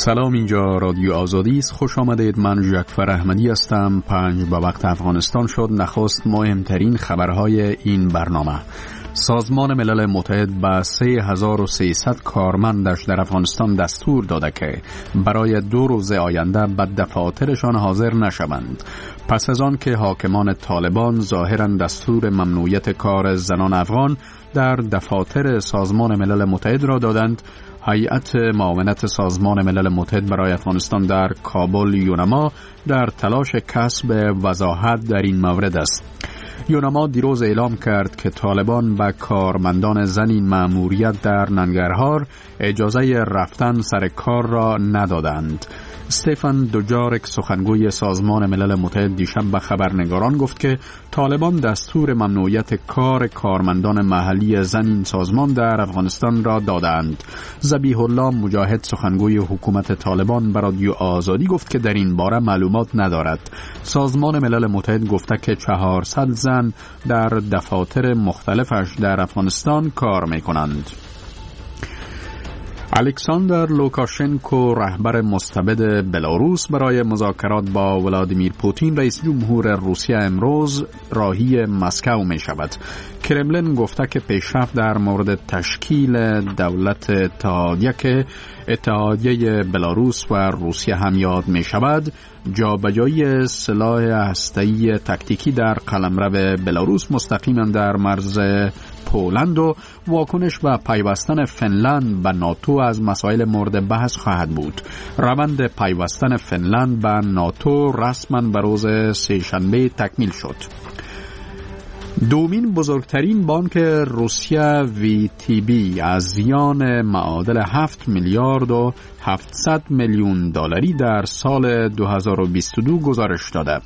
سلام، اینجا رادیو آزادی است. خوش آمدید. من جعفر احمدی هستم. 5 به وقت افغانستان شد. نخست مهمترین خبرهای این برنامه. سازمان ملل متحد به 3300 کارمندش در افغانستان دستور داده که برای 2 روز آینده به دفاترشان حاضر نشوند. پس از آن که حاکمان طالبان ظاهراً دستور ممنوعیت کار زنان افغان در دفاتر سازمان ملل متحد را دادند، هیئت معاونت سازمان ملل متحد برای افغانستان در کابل یونما در تلاش کسب وضاحت در این مورد است. یونما دیروز اعلام کرد که طالبان به کارمندان زن این مأموریت در ننگرهار اجازه رفتن سر کار را ندادند. استفان دوجارک، سخنگوی سازمان ملل متحد، دیشب به خبرنگاران گفت که طالبان دستور ممنوعیت کار کارمندان محلی زن این سازمان در افغانستان را دادند. ذبیح الله مجاهد، سخنگوی حکومت طالبان، به رادیو آزادی گفت که در این باره معلومات ندارد. سازمان ملل متحد گفته که 400 زن در دفاتر مختلفش در افغانستان کار می‌کنند. الکساندر لوکاشنکو، رهبر مستبد بلاروس، برای مذاکرات با ولادیمیر پوتین رئیس جمهور روسیه امروز راهی مسکو می شود. کرملین گفته که پیشرفت در مورد تشکیل دولت اتحادیه که اتحادیه بلاروس و روسیه هم یاد می شود، جابجایی سلاح هسته‌ای تاکتیکی در قلمرو بلاروس مستقیما در مرز پولند و واکنش و پیوستن فنلند به ناتو از مسائل مورد بحث خواهد بود. روند پیوستن فنلند به ناتو رسما به روز سه‌شنبه تکمیل شد. دومین بزرگترین بانک روسیه VTB از زیان معادل 7 میلیارد و 700 میلیون دلاری در سال 2022 گزارش داده.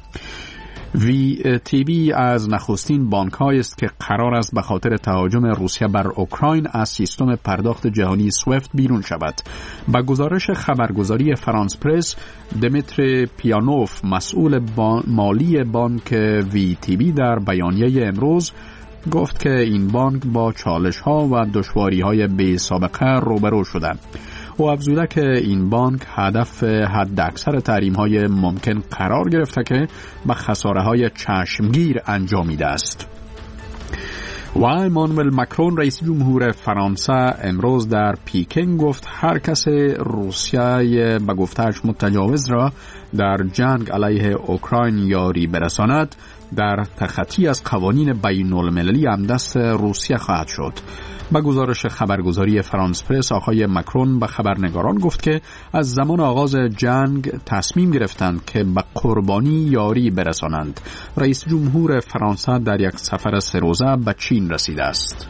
VTB از نخستین بانک‌هایی است که قرار است به خاطر تهاجم روسیه بر اوکراین از سیستم پرداخت جهانی سویفت بیرون شود. با گزارش خبرگزاری فرانس پرس، دمیتری پیانوف، مسئول مالی بانک VTB، در بیانیه امروز گفت که این بانک با چالش‌ها و دشواری‌های بی‌سابقه روبرو شده. او افزوده که این بانک هدف حداکثر تحریم‌های ممکن قرار گرفته که به خساره‌های چشمگیر انجامیده است. و امانوئل مکرون، رئیس جمهور فرانسه، امروز در پیکینگ گفت هر کس روسیه به گفته‌اش متجاوز را در جنگ علیه اوکراین یاری برساند، در تخطی از قوانین بین‌المللی هم دست روسیه خواهد شد. با گزارش خبرگزاری فرانس پرس، آقای مکرون به خبرنگاران گفت که از زمان آغاز جنگ تصمیم گرفتند که به قربانی یاری برسانند. رئیس جمهور فرانسه در یک سفر 3 روزه به چین رسیده است.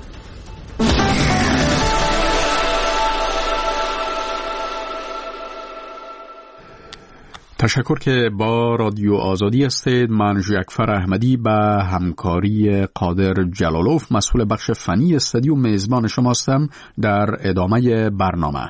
تشکر که با رادیو آزادی هستید. من جعفر احمدی به همکاری قادر جلالوف، مسئول بخش فنی استودیو، میزبان شما هستم در ادامه برنامه.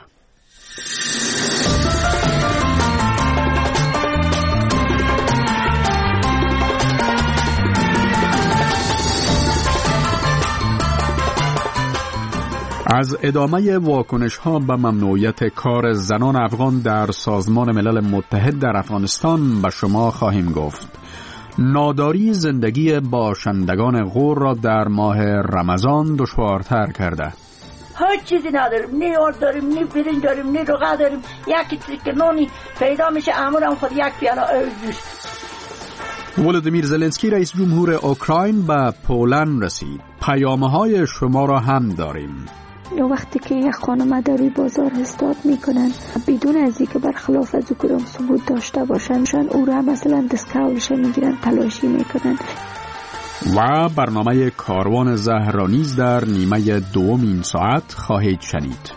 از ادامه واکنش‌ها به ممنوعیت کار زنان افغان در سازمان ملل متحد در افغانستان به شما خواهیم گفت. ناداری زندگی باشندگان غور را در ماه رمضان دشوارتر کرده. هیچ چیزی نداریم، نه آرد داریم، نه برنج داریم، نه روغن داریم. یکی تریک نانی پیدا میشه، امورم خود یک پیاله جوش. ولادیمیر زلنسکی، رئیس جمهور اوکراین، به پولند رسید. پیام‌های شما را هم داریم. وقتی که یک خانم در روی بازار استاد میکنن بدون از اینکه برخلاف از او کدام ثبوت داشته باشن، او را مثلا دستکولش میگیرن، تلاشی میکنن. و برنامه کاروان زهر را نیز در نیمه دوم این ساعت خواهید شنید.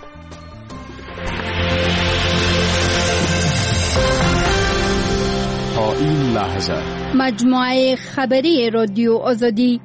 تا این لحظه مجموعه خبری رادیو آزادی.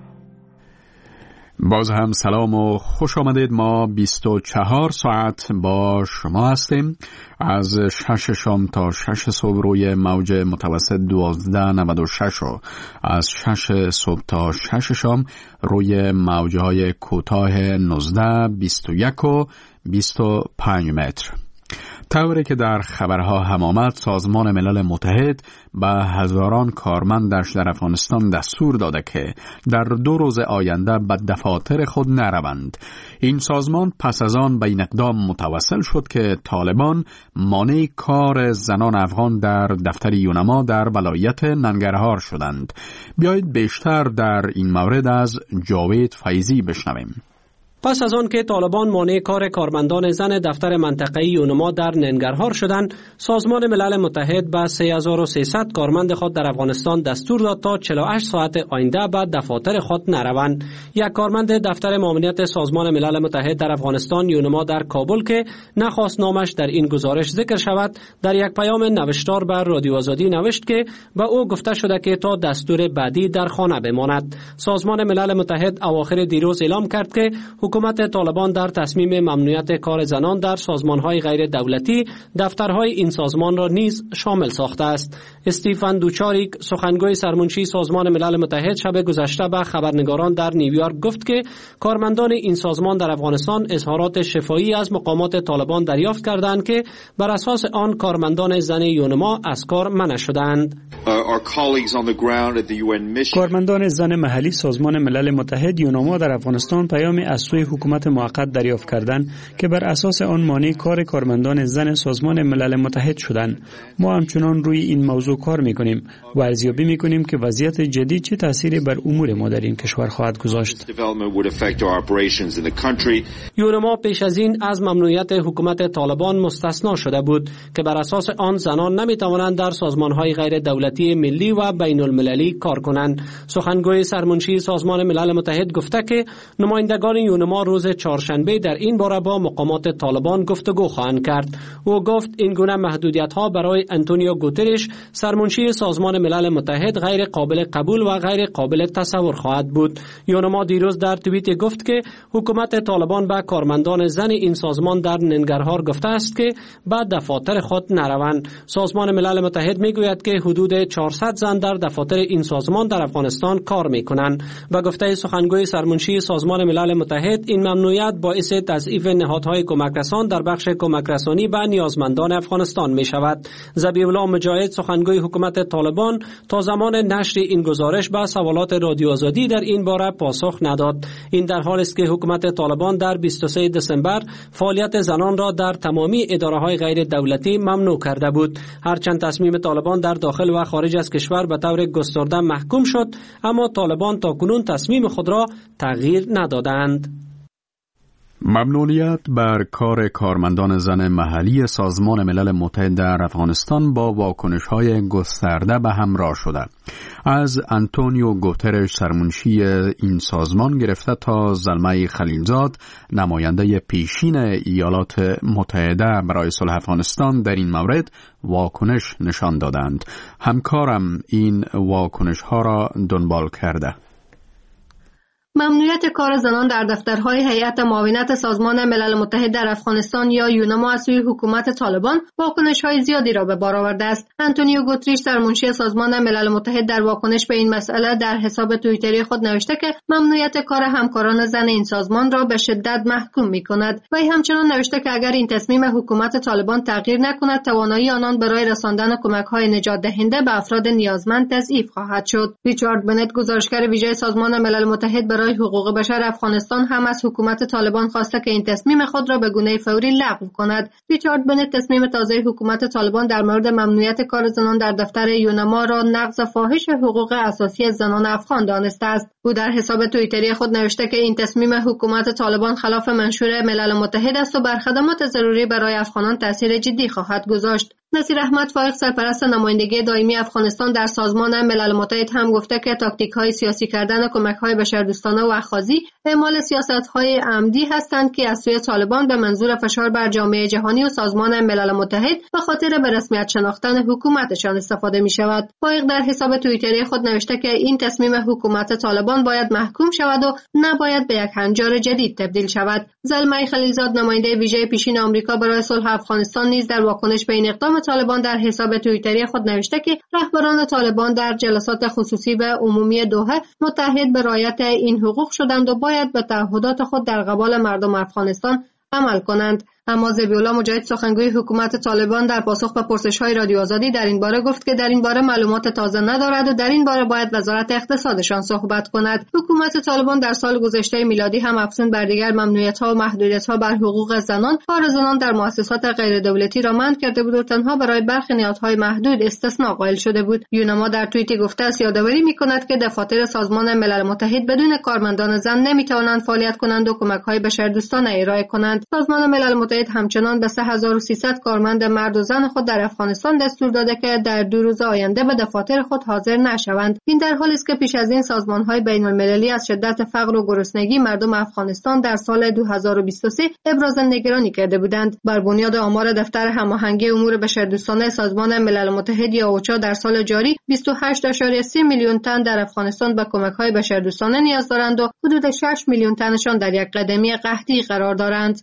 باز هم سلام و خوش آمدید. ما 24 ساعت با شما هستیم، از 6 شام تا 6 صبح روی موج متوسط 1296 و از 6 صبح تا 6 شام روی موجهای کوتاه 19، 21 و 25 متر. طوری که در خبرها هم آمد، سازمان ملل متحد به هزاران کارمندش در افغانستان دستور داده که در 2 روز آینده به دفاتر خود نروند. این سازمان پس از آن به این اقدام متوسل شد که طالبان مانع کار زنان افغان در دفتر یونما در ولایت ننگرهار شدند. بیایید بیشتر در این مورد از جاوید فیضی بشنویم. پس از آن که طالبان مانع کار کارمندان زن دفتر منطقه‌ای یونما در ننگرهار شدند، سازمان ملل متحد به 3300 کارمند خود در افغانستان دستور داد تا 48 ساعت آینده به دفاتر خود نروند. یک کارمند دفتر ماموریت سازمان ملل متحد در افغانستان یونما در کابل که نخواست نامش در این گزارش ذکر شود، در یک پیام نوشتار به رادیو آزادی نوشت که به او گفته شده که تا دستور بعدی در خانه بماند. سازمان ملل متحد اواخر دیروز اعلام کرد که حکومت طالبان در تصمیم ممنوعیت کار زنان در سازمان‌های غیر دولتی دفترهای این سازمان را نیز شامل ساخته است. استیفن دوچاریک، سخنگوی سرمنشی سازمان ملل متحد، شب گذشته به خبرنگاران در نیویورک گفت که کارمندان این سازمان در افغانستان اظهارات شفاهی از مقامات طالبان دریافت کردند که بر اساس آن کارمندان زن یونما از کار منع شدند. کارمندان زن محلی سازمان ملل متحد یونما در افغانستان پیامی از سوی حکومت موقت دریافت کردند که بر اساس آن مانع کار کارمندان زن سازمان ملل متحد شدند. ما همچنان روی این موضوع کار می‌کنیم و ارزیابی می‌کنیم که وضعیت جدید چه تأثیری بر امور ما در این کشور خواهد گذاشت. یونما پیش از این از ممنوعیت حکومت طالبان مستثنا شده بود که بر اساس آن زنان نمی‌توانند در سازمان‌های غیر دولتی ملی و بین‌المللی کار کنند. سخنگوی سرمنشی سازمان ملل متحد گفته که نمایندگان یونما روز چهارشنبه در این باره با مقامات طالبان گفتگو خواهند کرد. او گفت این گونه محدودیت‌ها برای آنتونیو گوترش، سرمنشی سازمان ملل متحد، غیر قابل قبول و غیر قابل تصور خواهد بود. یونما دیروز در توییت گفت که حکومت طالبان به کارمندان زن این سازمان در ننگرهار گفته است که به دفاتر خود نروند. سازمان ملل متحد میگوید که حدود 400 زن در دفاتر این سازمان در افغانستان کار میکنند. به گفته سخنگوی سرمنشی سازمان ملل متحد، این ممنوعیت باعث تضعیف نهادهای کمکرسان در بخش کمکرسانی به نیازمندان افغانستان می شود. ذبیح الله مجاهد، سخنگوی حکومت طالبان، تا زمان نشر این گزارش به سوالات رادیو آزادی در این باره پاسخ نداد. این در حالی است که حکومت طالبان در 23 دسامبر فعالیت زنان را در تمامی اداره‌های غیر دولتی ممنوع کرده بود. هرچند تصمیم طالبان در داخل و خارج از کشور به طور گسترده محکوم شد، اما طالبان تاکنون تصمیم خود را تغییر ندادند. ممنوعیت بر کار کارمندان زن محلی سازمان ملل متحد در افغانستان با واکنش‌های گسترده به همراه شده. از آنتونیو گوترش، سرمنشی این سازمان، گرفته تا زلمه خلیلزاد، نماینده پیشین ایالات متحده برای صلح افغانستان، در این مورد واکنش نشان دادند. همکارم این واکنش‌ها را دنبال کرده. ممنوعیت کار زنان در دفترهای هیئت معاونت سازمان ملل متحد در افغانستان یا یونما از سوی حکومت طالبان واکنش‌های زیادی را به بار آورده است. آنتونیو گوتریش، سرمنشی سازمان ملل متحد، در واکنش به این مسئله در حساب توییتری خود نوشته که ممنوعیت کار همکاران زن این سازمان را به شدت محکوم می‌کند. و همچنان نوشته که اگر این تصمیم حکومت طالبان تغییر نکند، توانایی آنان برای رساندن کمک‌های نجات دهنده به افراد نیازمند تضعیف خواهد شد. ریچارد بنت، گزارشگر ویژه سازمان ملل متحد برای حقوق بشر افغانستان، هم از حکومت طالبان خواسته که این تصمیم خود را به گونه فوری لغو کند. ریچارد بنت تصمیم تازه حکومت طالبان در مورد ممنوعیت کار زنان در دفتر یونما را نقض فاحش حقوق اساسی زنان افغان دانسته است. او در حساب توییتری خود نوشته که این تصمیم حکومت طالبان خلاف منشور ملل متحد است و بر خدمات ضروری برای افغانان تاثیر جدی خواهد گذاشت. نصیر احمد فائق، سرپرست نمایندگی دائمی افغانستان در سازمان ملل متحد، هم گفته که تاکتیک‌های سیاسی کردن کمک‌های بشردوستانه و اخاذی اعمال سیاست‌های عمدی هستند که از سوی طالبان به منظور فشار بر جامعه جهانی و سازمان ملل متحد به خاطر به رسمیت شناختن حکومتشان استفاده می‌شود. فائق در حساب توییتری خود نوشته که این تصمیم حکومت طالبان باید محکوم شود و نباید به یک هنجار جدید تبدیل شود. زلمه خلیلزاد، نماینده ویژه پیشین آمریکا برای صلح افغانستان، نیز در واکنش به این اقدام طالبان در حساب توییتری خود نوشته که رهبران طالبان در جلسات خصوصی و عمومی دوحه متحد به رعایت این حقوق شدند و باید به تعهدات خود در قبال مردم افغانستان عمل کنند. اما ذبیح‌الله مجاهد سخنگوی حکومت طالبان در پاسخ به پرسش‌های رادیو آزادی در این باره گفت که در این باره معلومات تازه ندارد و در این باره باید وزارت اقتصادشان صحبت کند. حکومت طالبان در سال گذشته میلادی هم افزون بر دیگر ممنوعیت‌ها و محدودیت‌ها بر حقوق زنان و زنان در مؤسسات غیر دولتی را منع کرده بود و تنها برای برخی نهادهای محدود استثناء قائل شده بود. یونما در توییتی گفته است یادآوری می‌کند که دفاتر سازمان ملل متحد بدون کارمندان زن نمی‌توانند فعالیت کنند و کمک‌های بشردوستانه ارائه کنند. سازمان ملل متحد همچنان به 3300 کارمند مرد و زن خود در افغانستان دستور داده که در 2 روز آینده به دفاتر خود حاضر نشوند. این در حالی است که پیش از این سازمان‌های بین‌المللی از شدت فقر و گرسنگی مردم افغانستان در سال 2023 ابراز نگرانی کرده بودند. بر بنیاد آمار دفتر هماهنگی امور بشردوستانه سازمان ملل متحد یا اوچا در سال جاری 28.3 میلیون تن در افغانستان به کمک‌های بشردوستانه نیاز دارند و حدود 6 میلیون تنشان در یک قدمی قحطی قرار دارند.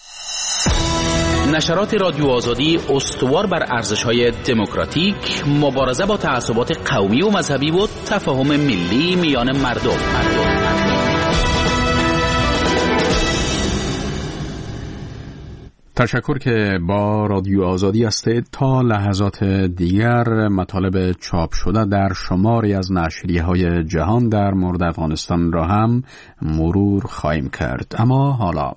نشرات رادیو آزادی استوار بر ارزش‌های دموکراتیک، مبارزه با تعصبات قومی و مذهبی و تفاهم ملی میان مردم. تشکر که با رادیو آزادی هستید. تا لحظات دیگر مطالب چاپ شده در شماری از نشریه‌های جهان در مورد افغانستان را هم مرور خواهیم کرد. اما حالا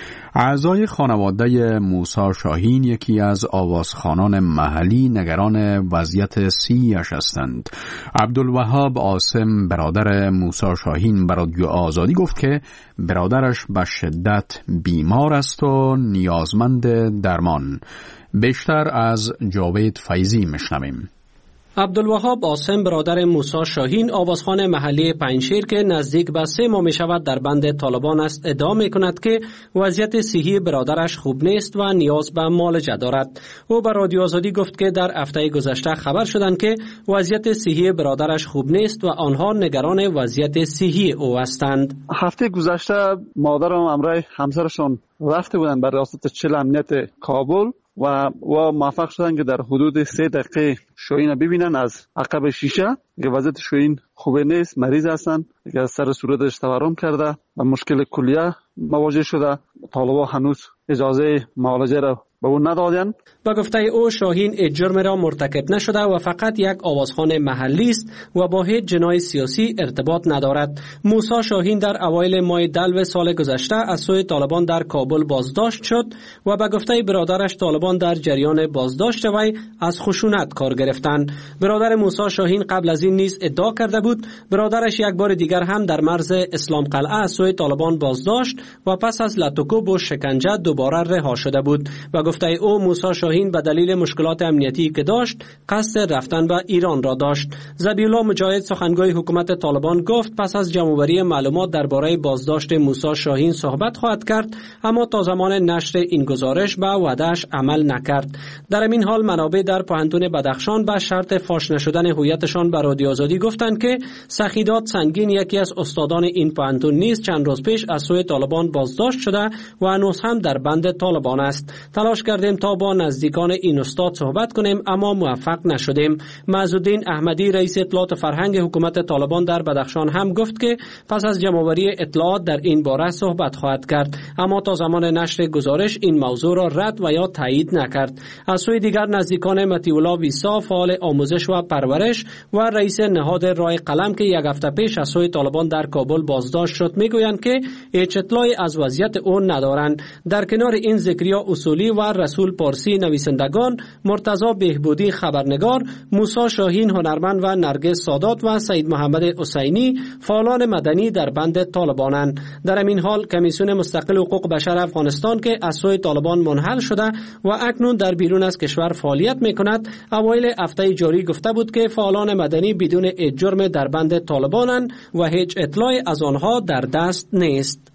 اعضای خانواده موسی شاهین، یکی از آوازخوانان محلی، نگران وضعیت صحی‌اش هستند. عبدالوهاب عاصم برادر موسی شاهین به رادیو آزادی گفت که برادرش به شدت بیمار است و نیازمند درمان. بیشتر از جاوید فیضی میشنویم. عبدالوهاب عاصم برادر موسی شاهین، آوازخوان محلی پنجشیر که نزدیک به 3 ماه می شود در بند طالبان است، ادعا می کند که وضعیت صحی برادرش خوب نیست و نیاز به معالجه دارد. او به رادیو آزادی گفت که در هفته گذشته خبر شدند که وضعیت صحی برادرش خوب نیست و آنها نگران وضعیت صحی او هستند. هفته گذشته مادرم همراه همسرشون رفته بودند برای ریاست چل امنیت کابل و موفق شدن که در حدود 3 دقیقه شاهین ببینن از عقب شیشه که وضعیت شاهین خوبه نیست، مریض هستن، که از سر صورتش تورم کرده و مشکل کلیه مواجه شده. طالبان هنوز اجازه معالجه را به او ندادن. با گفته او شاهین جرم را مرتکب نشده و فقط یک آوازخوان محلی است و با هیچ جناح سیاسی ارتباط ندارد. موسی شاهین در اوایل ماه دلو سال گذشته از سوی طالبان در کابل بازداشت شد و با گفته برادرش طالبان در جریان بازداشت وی از خشونت کار گرفتند. برادر موسی شاهین قبل از این نیز ادعا کرده بود برادرش یک بار دیگر هم در مرز اسلام قلعه از سوی طالبان بازداشت و پس از لطوکوب و شکنجه دوباره رها شده بود. و گفته او موسی شاهین به دلیل مشکلات امنیتی که داشت قصد رفتن به ایران را داشت. ذبیح‌الله مجاهد سخنگوی حکومت طالبان گفت پس از جمع‌آوری معلومات درباره بازداشت موسی شاهین صحبت خواهد کرد، اما تا زمان نشر این گزارش به وعده‌اش عمل نکرد. در این حال منابع در پوهنتون بدخشان به شرط فاش نشدن هویتشان به رادیو آزادی گفتند که سخیدات سنگین، یکی از استادان این پوهنتون نیز چند روز پیش از سوی طالبان بازداشت شده و هنوز هم در بند طالبان است. تلاش کردیم تا با نزدیکان این استاد صحبت کنیم اما موفق نشدیم. معزالدین احمدی رئیس اطلاعات فرهنگ حکومت طالبان در بدخشان هم گفت که پس از جمع‌آوری اطلاعات در این باره صحبت خواهد کرد، اما تا زمان نشر گزارش این موضوع را رد و یا تایید نکرد. از سوی دیگر نزدیکان مطیع‌الله ویسا، فعال آموزش و پرورش و رئیس نهاد رای قلم که یک هفته پیش از سوی طالبان در کابل بازداشت شد میگویند که هیچ اطلاعی از وضعیت او ندارند. در کنار این ذکریا اصولی و رسول پارسی نویسندگان، مرتضی بهبودی خبرنگار، موسی شاهین هنرمند و نرگس سادات و سید محمد حسینی فعالان مدنی در بند طالبانند. در این حال کمیسیون مستقل حقوق بشر افغانستان که از سوی طالبان منحل شده و اکنون در بیرون از کشور فعالیت میکند، اوایل هفته جاری گفته بود که فعالان مدنی بدون جرم در بند طالبانند و هیچ اطلاعی از آنها در دست نیست.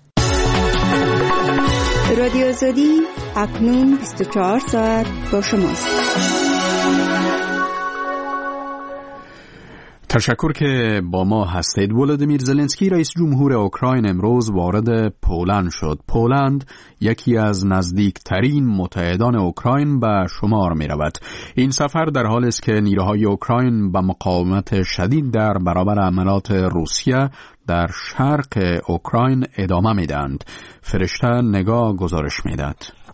رادیو آزادی اکنون 24 ساعت با شماست. تشکر که با ما هستید. ولادیمیر زلنسکی رئیس جمهور اوکراین امروز وارد پولند شد. پولند یکی از نزدیکترین متحدان اوکراین به شمار می رود. این سفر در حالی است که نیروهای اوکراین به مقاومت شدید در برابر حملات روسیه در شرق اوکراین ادامه می دهند. فرشته نگاه گزارش می دهد.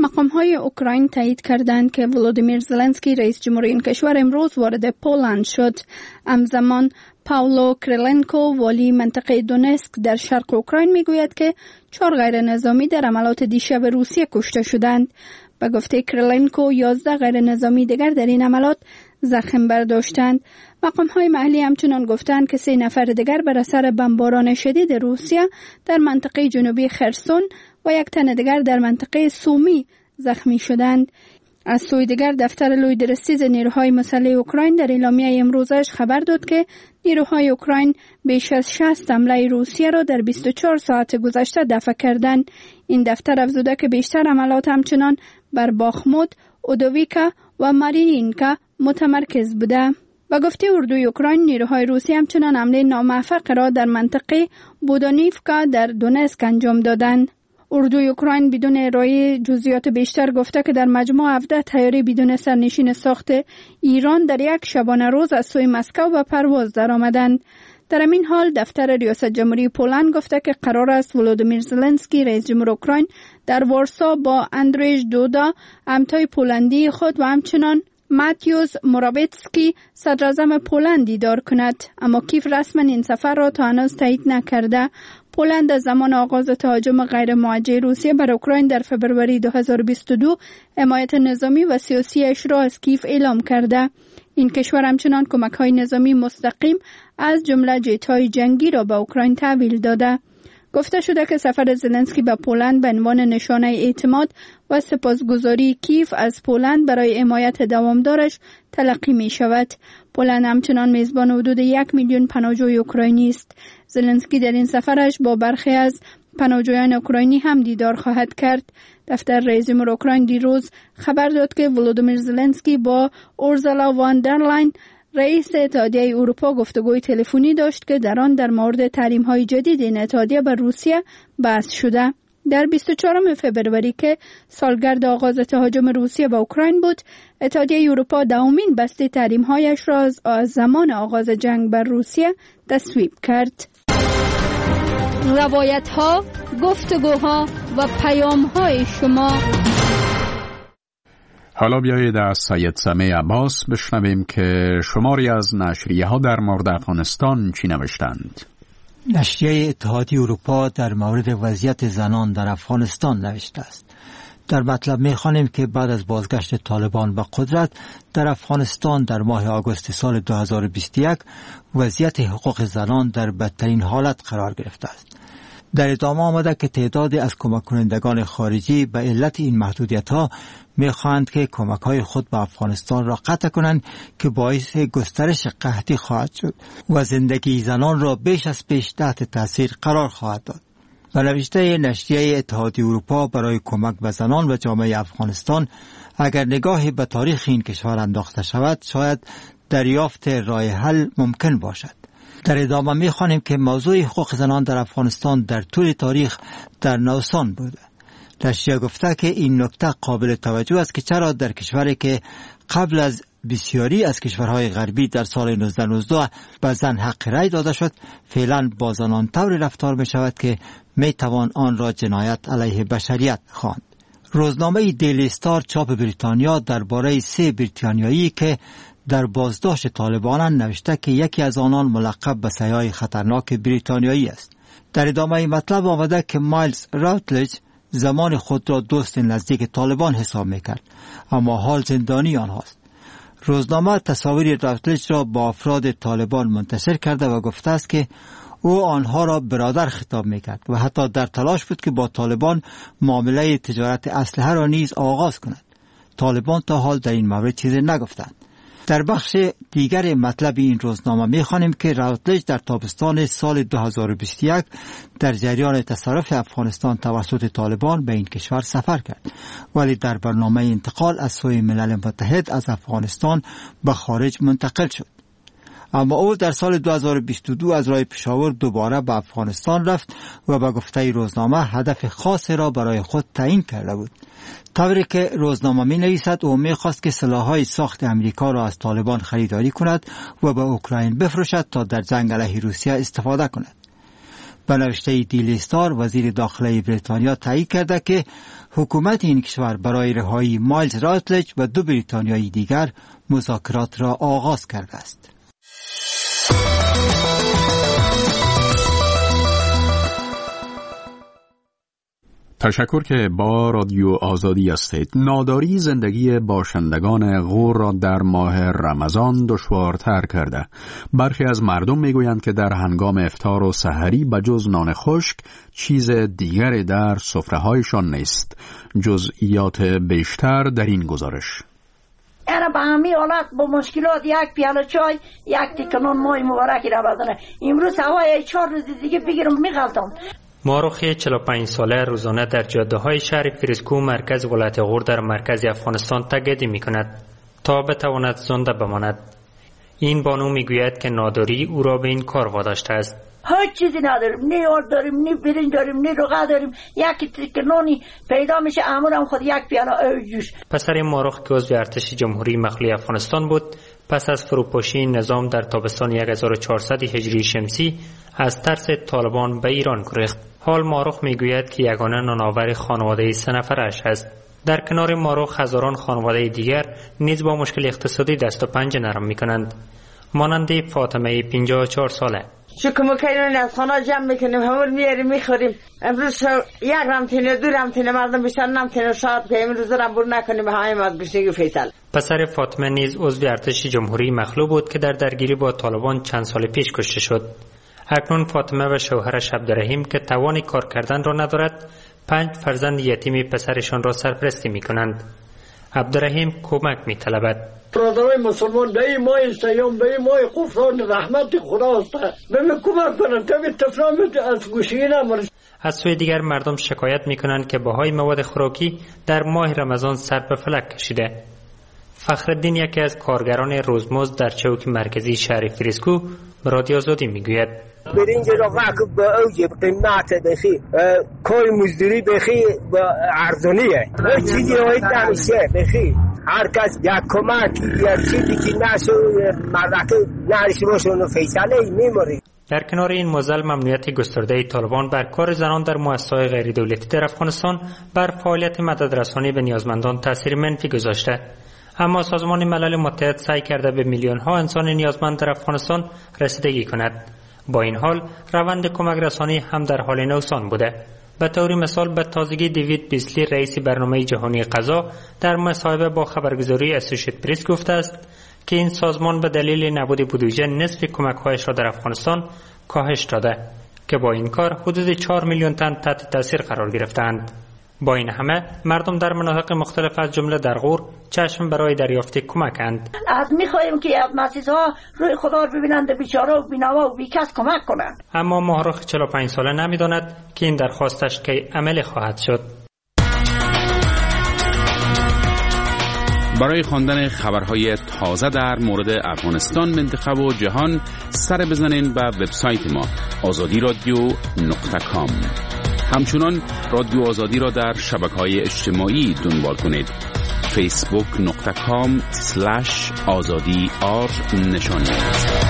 مقام‌های اوکراین تایید کردند که ولودیمیر زلنسکی رئیس جمهور این کشور امروز وارد پولند شد. همزمان پاولو کریلنکو والی منطقه دونسک در شرق اوکراین میگوید که 4 غیر نظامی در عملیات دیشب روسیه کشته شدند. به گفته کریلنکو 11 غیر نظامی دیگر در این عملیات زخم برداشتند. مقام‌های محلی همچنان گفتند که 3 نفر دیگر بر اثر بمباران شدید روسیه در منطقه جنوبی خرسون و 1 تن دیگر در منطقه سومی زخمی شدند. از سوی دیگر دفتر لوی درستیز نیروهای مسلح اوکراین در اعلامیه امروزش خبر داد که نیروهای اوکراین بیش از 60 حمله روسیه را در 24 ساعت گذشته دفع کردند. این دفتر افزوده که بیشتر حملات همچنان بر باخموت، اودویکا و مارینینکا متمرکز بوده. با گفته اردوی اوکراین نیروهای روسی همچنان حمله ناموفق را در منطقه بودانیفکا در دونسک انجام دادند. اردوی اوکراین بدون ارائه جزئیات بیشتر گفته که در مجموع 17 طیاره بدون سرنشین ساخت ایران در یک شبانه روز از سوی مسکو به پرواز درآمدند. در همین حال دفتر ریاست جمهوری پولند گفته که قرار است ولودیمیر زلنسکی رئیس جمهور اوکراین در وارسا با اندریژ دودا همتای پولندی خود و همچنان ماتیوس موراویتسکی صدراعظم پولند دیدار کند، اما کیف رسما این سفر را تا هنوز تایید نکرده. پولند از زمان آغاز تهاجم غیر موجه روسیه بر اوکراین در فبروری 2022 حمایت نظامی و سیاسی اش را از کیف اعلام کرده. این کشور همچنان کمک‌های نظامی مستقیم از جمله جت‌های جنگی را به اوکراین تحویل داده. گفته شده که سفر زلنسکی به پولند به عنوان نشانه اعتماد و سپاسگزاری کیف از پولند برای حمایت دوامدارش تلقی می شود. پولند همچنان میزبان حدود 1 میلیون پناهجوی اوکراینی است. زلنسکی در این سفرش با برخی از پناهجویان اوکراینی هم دیدار خواهد کرد. دفتر رئیس جمهور اوکراین دیروز خبر داد که ولودیمیر زلنسکی با اورسولا وان در لاین رئیس اتحادیه اروپا گفتگوی تلفنی داشت که در آن در مورد تحریم‌های جدید این اتحادیه بر روسیه بحث شده. در 24 فبروری که سالگرد آغاز تهاجم روسیه به اوکراین بود، اتحادیه اروپا دومین بسته تحریم‌هایش را از زمان آغاز جنگ بر روسیه تصویب کرد. روایت‌ها، گفتگوها و پیام‌های شما. حالا بیایید از سید سمیع عباس بشنویم که شماری از نشریه‌ها در مورد افغانستان چی نوشتند. نشریه اتحادیه اروپا در مورد وضعیت زنان در افغانستان نوشته است. در مطلب می‌خوانیم که بعد از بازگشت طالبان به قدرت در افغانستان در ماه آگوست سال 2021 وضعیت حقوق زنان در بدترین حالت قرار گرفته است. در ادامه آمده که تعدادی از کمک کنندگان خارجی به علت این محدودیت‌ها می‌خواهند که کمک‌های خود به افغانستان را قطع کنند که باعث گسترش قحطی خواهد شد و زندگی زنان را بیش از پیش تحت تاثیر قرار خواهد داد. به نوشته نشریه اتحادیه اروپا برای کمک به زنان و جامعه افغانستان، اگر نگاهی به تاریخ این کشور انداخته شود شاید دریافت راه حل ممکن باشد. در ادامه می‌خوانیم که موضوع حقوق زنان در افغانستان در طول تاریخ در نوسان بوده. نشریه گفته که این نکته قابل توجه است که چرا در کشوری که قبل از بسیاری از کشورهای غربی در سال 1992 به زن حق رأی داده شد، فعلا با زنان طوری رفتار می شود که می توان آن را جنایت علیه بشریت خواند. روزنامه دیلی استار چاپ بریتانیا درباره 3 بریتانیایی که در بازداشت طالبانان نوشته که یکی از آنان ملقب به سیاه خطرناک بریتانیایی است. در ادامه مطلب آمده که مایلز راوتلج زمان خود را دوست نزدیک طالبان حساب میکرد، اما حال زندانی آنهاست. روزنامه تصاویر راوتلج را با افراد طالبان منتشر کرده و گفته است که او آنها را برادر خطاب میکرد و حتی در تلاش بود که با طالبان معامله تجارت اسلحه را نیز آغاز کند. طالبان تا حال در این مورد چیزی نگفتند. در بخش دیگر مطلب این روزنامه می‌خوانیم که راوتلج در تابستان سال 2021 در جریان تصرف افغانستان توسط طالبان به این کشور سفر کرد، ولی در برنامه انتقال از سوی ملل متحد از افغانستان به خارج منتقل شد. اما او در سال 2022 از راه پشاور دوباره به افغانستان رفت و به گفته روزنامه هدف خاصی را برای خود تعیین کرده بود. طوری که روزنامه می نویسد او می خواست که سلاح‌های ساخت امریکا را از طالبان خریداری کند و به اوکراین بفروشد تا در جنگ علیه روسیه استفاده کند. به نوشته دیلی استار، وزیر داخله بریتانیا تایید کرده که حکومت این کشور برای رهایی مایلز راتلج و 2 بریتانیایی دیگر مذاکرات را آغاز کرده است. تشکر که با رادیو آزادی هستید. ناداری زندگی باشندگان غور را در ماه رمضان دشوارتر کرده. برخی از مردم میگویند که در هنگام افطار و سحری بجز نان خشک چیز دیگری در سفره‌هایشان نیست. جزئیات بیشتر در این گزارش. انا به همین حالت با مشکلات یک پیاله چای، یک تکه نان ماه مبارکی را بدنه. امروز هوای 4 روز دیگه بگیرم میغلطم. ماروخی 45 ساله روزانه در جاده‌های شهر فریسکو مرکز ولایت غور در مرکز افغانستان تگدی می‌کند تا بتواند زنده بماند. این بانو میگوید که ناداری او را به این کار واداشته است. هیچ چیزی نداریم، نه آرد داریم، نه برنج داریم، نه روغن داریم. یک تکه نانی پیدا میشه، امورم خود یک پیاله آب جوش. پسر ماروخ که عضو ارتش جمهوری مخفی افغانستان بود، پس از فروپاشی نظام در تابستان 1400 هجری شمسی از ترس طالبان به ایران گریخت. حال ماروخ میگوید که یگانه نانآور خانواده 3 نفرش است. در کنار ماروخ هزاران خانواده دیگر نیز با مشکل اقتصادی دست و پنجه نرم میکنند. مانند فاطمه 54 ساله. شکم کینون از خانه جمع میکنیم، همون میاریم میخوریم. امروز یک رمتینه 2 رمتینه مردم بیشتر نمتینه شاید که امروز رمبور نکنیم همه از گشنگی فیصل. پسر فاطمه نیز عضو ارتش جمهوری مخلوع بود که در درگیری با طالبان چند سال پیش کشته شد. اکنون فاطمه و شوهرش عبدالرحیم که توان کار کردن را ندارد 5 فرزند یتیم پسرشان را سرپرستی میکنند. عبدالرحیم کمک میطلبد. برادرای مسلمان به این ماه سیام، به این ماه غفران رحمت خداست، به من کمک کنند تا به تفرامت از گوشی نمارد. از سوی دیگر مردم شکایت میکنند که بهای مواد خوراکی در ماه رمضان سر به فلک کشیده. فخرالدین یکی از کارگران روزمزد در چوک مرکزی شهر فریسکو به رادیو آزادی میگوید برنج را وقت به اوج قیمت بخی کار مزدوری بخی ارزانیه، هیچ چیزی هایت نمیشه بخی. هر کس یک کمک یا چیزی که نشو مردکه نرشی باشه اونو فیصله میماری. در کنار این موزل ممنوعیت گسترده طالبان بر کار زنان در مؤسسه‌های غیر دولتی در افغانستان بر فعالیت مددرسانی به نیازمندان تاثیر منفی گذاشته. اما سازمان ملل متحد سعی کرده به میلیون‌ها انسان نیازمند در افغانستان رسیدگی کند. با این حال روند کمک رسانی هم در حال نوسان بوده. به طور مثال به تازگی دیوید بیسلی رئیس برنامه جهانی غذا در مصاحبه با خبرگزاری اسوشییتد پرس گفته است که این سازمان به دلیل نبود بودجه نصف کمک‌هایش را در افغانستان کاهش داده که با این کار حدود 4 میلیون تن تحت تاثیر قرار گرفتند. با این همه مردم در مناطق مختلف از جمله در غور چشم برای دریافت کمکند. از می‌خواهیم که از مسیح‌ها روی خدا رو ببینند، بیچاره و بی‌نوا و بیکس کمک کنند. اما ماروخ 45 ساله نمی‌داند که این درخواستش کی عملی خواهد شد. برای خواندن خبرهای تازه در مورد افغانستان، منطقه و جهان سر بزنین به وبسایت ما azadi.radio.com. همچنان رادیو آزادی را در شبکه‌های اجتماعی دنبال کنید. facebook.com/azadi_r نشانید.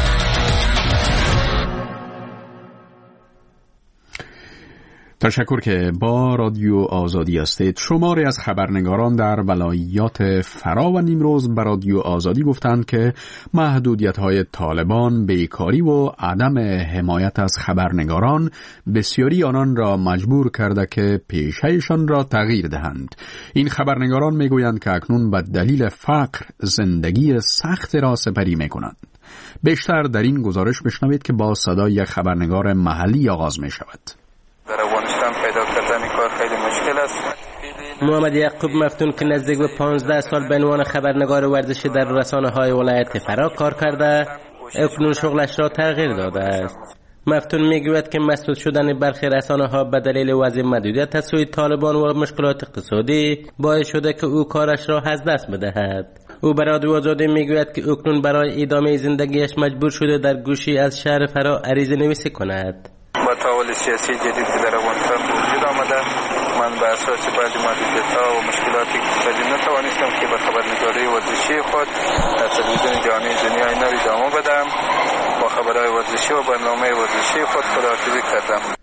تشکر که با رادیو آزادی هستید. شماری از خبرنگاران در ولایات فرا و نیمروز به رادیو آزادی گفتند که محدودیت‌های طالبان، بیکاری و عدم حمایت از خبرنگاران بسیاری آنان را مجبور کرده که پیشه‌شان را تغییر دهند. این خبرنگاران میگویند که اکنون به دلیل فقر زندگی سخت را سپری می‌کنند. بیشتر در این گزارش بشنوید که با صدای یک خبرنگار محلی آغاز می‌شود. در افغانستان پیدا کردن کار خیلی مشکل است. محمد یعقوب مفتون که نزدیک به 15 سال به عنوان خبرنگار ورزشی در رسانه‌های ولایت فرا کار کرده، اکنون شغلش را تغییر داده است. مفتون میگوید که مسدود شدن برخی رسانه‌ها به دلیل وضع محدودیت از سوی طالبان و مشکلات اقتصادی باعث شده که او کارش را از دست بدهد. او به رادیو آزادی میگوید که اکنون برای ادامه زندگیش مجبور شده در گوشی از شهر فرا عریضه نویسی کند. با تحول سیاسی جدید که در افغانستان وجود آمده، من به اساس بعضی محدودیت‌ها و مشکلات اقتصادی نتوانستم که به خبرنگاری ورزشی خود در تلویزیون جهانی دنیای نو ادامه بدم. با خبرهای ورزشی و برنامه ورزشی خود خداحافظی کردم.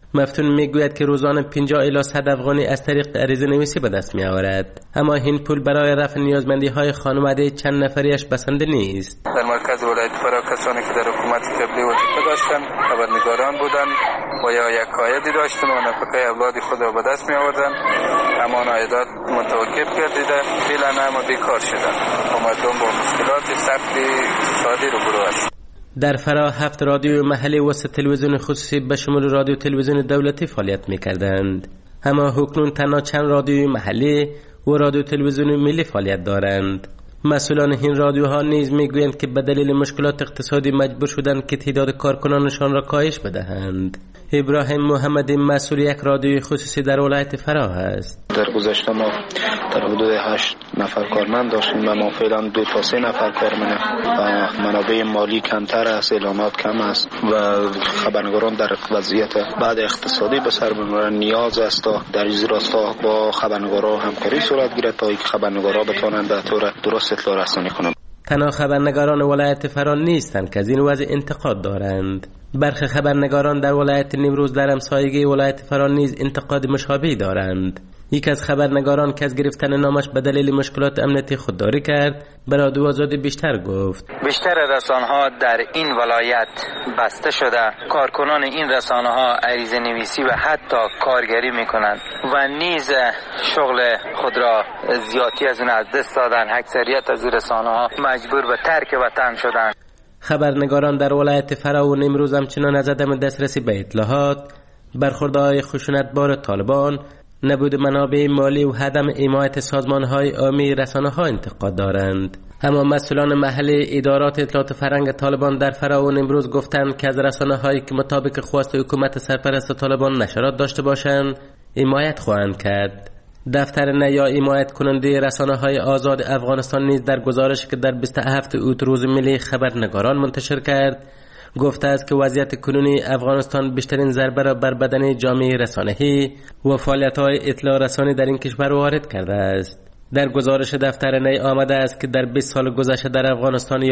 مفتون میگوید که روزانه 50 الی 100 افغانی از طریق عریضه نویسی به دست می آورد، اما این پول برای رفع نیازمندی های خانواده چند نفریش بسنده نیست. در مرکز ولایت فرا کسانی که در حکومت قبلی وظیفه داشتند خبرنگاران بودند و یا یک عایدی داشتند و نفقه اولاد خود را به دست می آوردند، اما عایدات متوقف گردیده، فعلا همه بیکار شدند و مردم با مشکلات سخت اقتصادی روبرو است. در فرا 7 رادیو محلی و 3 تلویزیون خصوصی به شمول رادیو تلویزیون دولتی فعالیت می‌کردند، اما اکنون تنها چند رادیوی محلی و رادیو تلویزیون ملی فعالیت دارند. مسئولان این رادیوها نیز میگویند که به دلیل مشکلات اقتصادی مجبور شدند که تعداد کارکنانشان را کاهش بدهند. ابراهیم محمدی مسئول یک رادیوی خصوصی در ولایت فرا است. در گذشته ما در حدود 8 نفر کارمند داشتیم و ما فعلا 2 تا 3 نفر کارمند و منابع مالی کمتر است، اعلانات کم است و خبرنگاران در وضعیت بعد اقتصادی به سر میبرند. نیاز است تا در این راستا با خبرنگاران همکاری صورت گیرد تا اینکه خبرنگاران بتوانند به طور درست اطلاع رسانی کنند. تنها خبرنگاران ولایت فرا نیستند که از این وضع انتقاد دارند. برخی خبرنگاران در ولایت نیمروز در همسایگی ولایت فرا نیز انتقاد مشابهی دارند. یکی از خبرنگاران که از گرفتن نامش به دلیل مشکلات امنیتی خودداری کرد، به رادیو آزادی بیشتر گفت. بیشتر رسانه‌ها در این ولایت بسته شده، کارکنان این رسانه‌ها عریضه نویسی و حتی کارگری میکنند و نیز شغل خود را زیادی از اون از دست دادن. اکثریت از رسانه‌ها مجبور به ترک وطن شدند. خبرنگاران در ولایت فرا و نیمروز همچنان از عدم دسترسی به اطلاعات، برخوردهای خشونتبار طالبان، نبود منابع مالی و عدم حمایت سازمان‌های عامی رسانه‌ها انتقاد دارند. اما مسئولان محلی ادارات اطلاعات فرهنگ طالبان در فرا و نیمروز گفتند که از رسانه‌هایی که مطابق خواست حکومت سرپرست طالبان نشرات داشته باشند حمایت خواهند کرد. دفتر نیا حمایت کننده رسانه‌های آزاد افغانستان نیز در گزارشی که در 27 اوت روز ملی خبرنگاران منتشر کرد گفته است که وضعیت کنونی افغانستان بیشترین ضربه را بر بدن جامعه رسانه‌ای و فعالیت‌های اطلاع رسانی در این کشور وارد کرده است. در گزارش دفتر نی آمده است که در 20 سال گذشته در افغانستان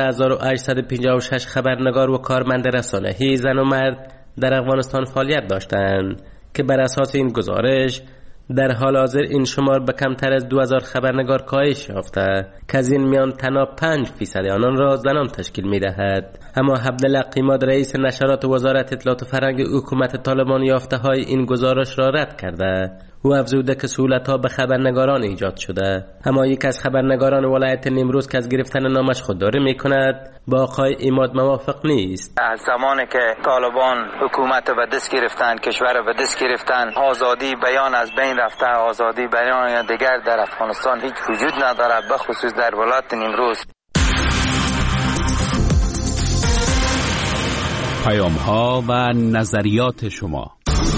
11856 خبرنگار و کارمند رسانه‌ای زن و مرد در افغانستان فعالیت داشتند که بر اساس این گزارش در حال حاضر این شمار به کمتر از 2000 خبرنگار کاهش یافته که از این میان تنها 5% آنان را زنان تشکیل می‌دهد. اما عبدالله قیماد رئیس نشرات وزارت اطلاعات و فرهنگ حکومت طالبان یافته‌های این گزارش را رد کرده و افزوده که سهولت‌ها به خبرنگاران ایجاد شده. اما یک از خبرنگاران ولایت نیمروز که از گرفتن نامش خودداری می‌کند با آقای ایماد موافق نیست. از زمانی که طالبان حکومت به دست گرفتند، کشور به دست گرفتند، آزادی بیان از بین رفته. آزادی بیان دیگر در افغانستان هیچ وجود ندارد، به خصوص در ولایت نیمروز. پیام‌ها و نظریات شما.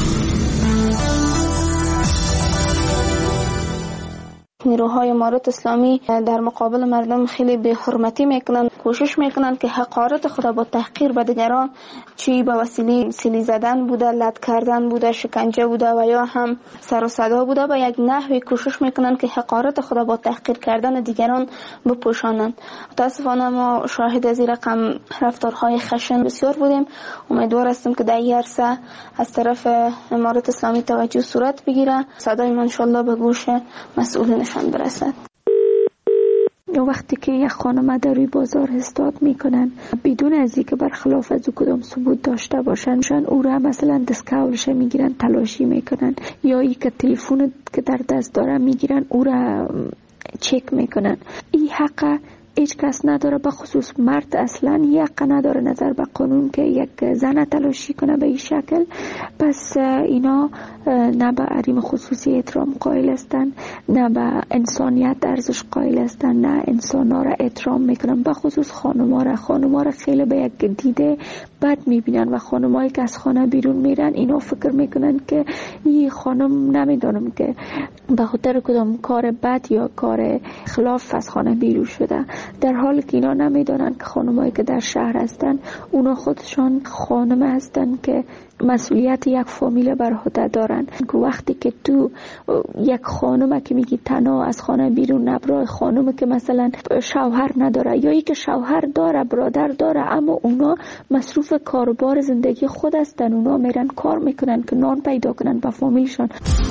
نیروهای امارت اسلامی در مقابل مردم خیلی به حرمتی میکنن، کوشش میکنن که حقارت خود با تحقیر به دیگران، چی به وسیله سیلی زدن بوده، لط کردن بوده، شکنجه بوده و یا هم سر و صدا بوده، به یک نحوی کوشش میکنن که حقارت خود با تحقیر کردن دیگران بپوشانند. متاسفانه ما شاهد از این رقم رفتارهای خشن بسیار بودیم. امیدوار هستیم که در این عرصه از طرف امارت اسلامی توجه صورت بگیره، صدای ما ان شاء الله به گوش مسئولین برسد. وقتی که یک خانم در روی بازار استاد میکنن بدون از اینکه برخلاف از کدام ثبوت داشته باشن، او را مثلا دستکولش میگیرن، تلاشی میکنن، یا ای که تلفن که در دست داره میگیرن او را چک میکنن. این حق هیچ کس نداره، به خصوص مرد اصلا حق نداره نظر به قانون که یک زن تلاشی کنه به این شکل. پس اینا نه به حریم خصوصی احترام قائل هستن، نه به انسانیت ارزش قائل هستن، نه انسانا را احترام میکنن. به خصوص خانوما را خیلی به یک دیده بد میبینن و خانمایی که از خانه بیرون میرن اینا فکر میکنن که این خانم نمیدونم که به خاطر کدام کار بد یا کار خلاف از خانه بیرون شده. در حالی که اینا نمیدونن که خانمایی که در شهر هستن اونا خودشان خانم هستن که مسئولیت یک فامیل بر عهده دارن. که وقتی که تو یک خانم که میگی تنها از خانه بیرون نبرای، خانم که مثلا شوهر نداره یا ای که شوهر داره برادر داره اما اونا مصروف کاربار زندگی خود هستن، اونا میرن کار میکنن که نان پیدا کنن با فامیلشان.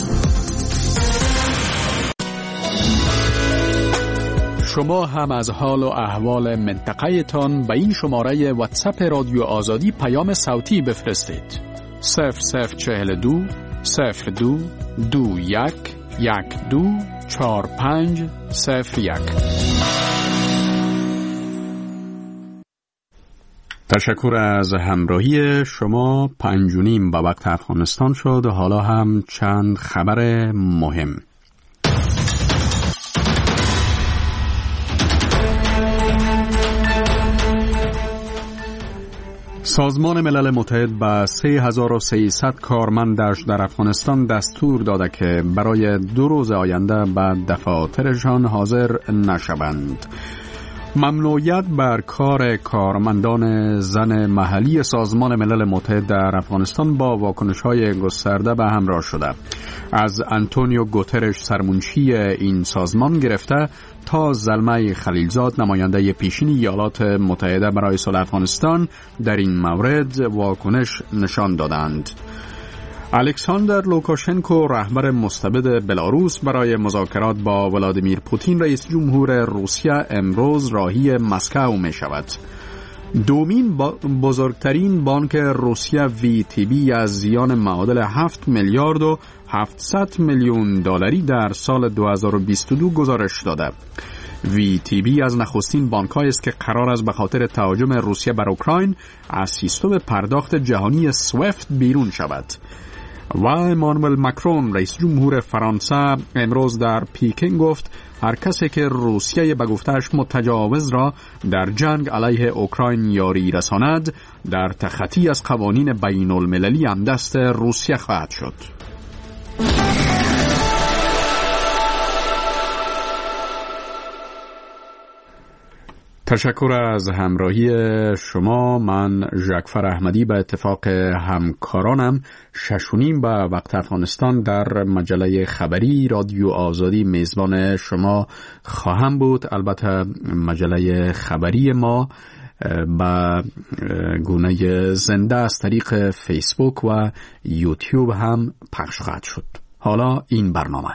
شما هم از حال و احوال منطقه تان به این شماره واتساپ رادیو آزادی پیام صوتی بفرستید. 0042 02 21 12 45 01. تشکر از همراهی شما. 5:30 به وقت افغانستان شد. حالا هم چند خبر مهم. سازمان ملل متحد به 3300 کارمندش در افغانستان دستور داده که برای 2 روز آینده به دفاترشان حاضر نشوند. ممنوعیت بر کار کارمندان زن محلی سازمان ملل متحد در افغانستان با واکنش‌های گسترده به همراه شده. از آنتونیو گوترش سرمنشی این سازمان گرفته تا زلمه خلیلزاد نماینده پیشین ایالات متحده برای صلح افغانستان در این مورد واکنش نشان دادند. الکساندر لوکاشنکو رهبر مستبد بلاروس برای مذاکرات با ولادیمیر پوتین رئیس جمهور روسیه امروز راهی مسکو می شود. دومین بزرگترین بانک روسیه VTB از زیان معادل 7 میلیارد و 700 میلیون دلاری در سال 2022 گزارش داده. VTB از نخستین بانک‌هایی است که قرار است به خاطر تهاجم روسیه بر اوکراین از سیستم پرداخت جهانی سویفت بیرون شود. و امانوئل ماکرون رئیس جمهور فرانسه امروز در پیکین گفت هر کسی که روسیه به گفته‌اش متجاوز را در جنگ علیه اوکراین یاری رساند در تخطی از قوانین بین المللی هم دست روسیه خواهد شد. تشکر از همراهی شما. من ژکفر احمدی به اتفاق همکارانم 6:30 به وقت افغانستان در مجله خبری رادیو آزادی میزبان شما خواهم بود. البته مجله خبری ما به گونه زنده از طریق فیسبوک و یوتیوب هم پخش خواهد شد. حالا این برنامه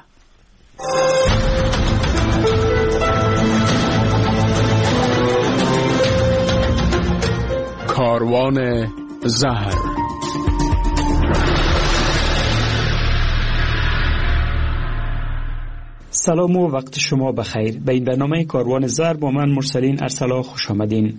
کاروان زهر. سلام و وقت شما بخیر. به این برنامه کاروان زهر با من مرسلین ارسلا خوش آمدین.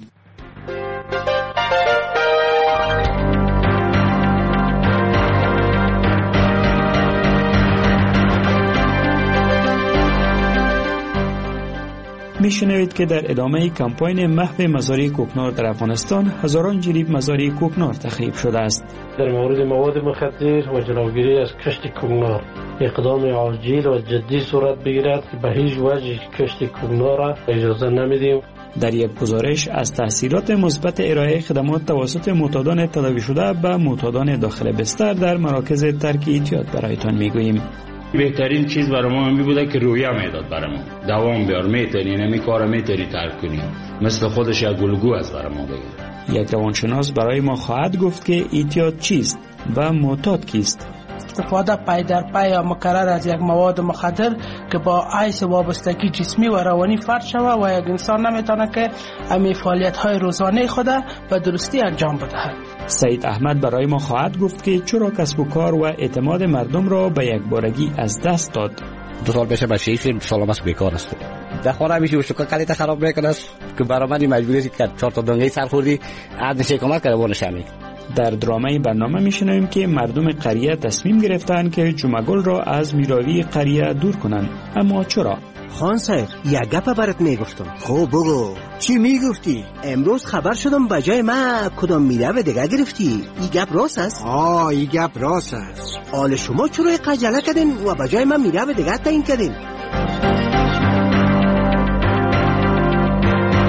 میشنوید که در ادامه کمپاین محو مزارع کوکنار در افغانستان هزاران جریب مزارع کوکنار تخریب شده است. در مورد مواد مخدر و جلوگیری از کشت کوکنار اقدام عاجل و جدی صورت بگیرد که به هیچ وجه کشت کوکنار را اجازه نمیدیم. در یک گزارش از تاثیرات مثبت ارائه خدمات توسط معتادان تداوی شده به معتادان داخل بستر در مراکز ترک اعتیاد برایتان میگوییم. بهترین چیز برای ما همی بوده که رویه میداد برای ما. دوام بیار، میتونی نمی کار میتونی ترک کنی. مثل خودش یک گلگو از برای ما بگه. یک روانشناس برای ما خواهد گفت که اعتیاد چیست و معتاد کیست. استفاده پای در پای یا مکرر از یک مواد مخدر که با عیس وابستگی جسمی و روانی فرد شود و یک انسان نمیتونه که امی فعالیت‌های روزانه خود به درستی انجام بدهد. سید احمد برای ما خواهد گفت که چرا کسب و کار و اعتماد مردم را به یک بارگی از دست داد. 2 سال بشه بچه‌ای فیلم سالمش بیکار است. در خانه میشه و شکر کلیت خراب میکنه که برای من مجبوری است که 4 تا دنگه سر خوردی عادت کمک کرده بونش همین. در درامه برنامه میشنویم که مردم قریه تصمیم گرفتن که جمعگل را از میراوی قریه دور کنند. اما چرا؟ خان صاحب یک گپ برات میگفتم. خب بگو. چی میگفتی؟ امروز خبر شدم بجای ما کدام میراوی دیگه گرفتی. این گپ راست است؟ این گپ راست است. حال شما چرا عجله کردین و بجای ما میراوی دیگه تعیین کردین؟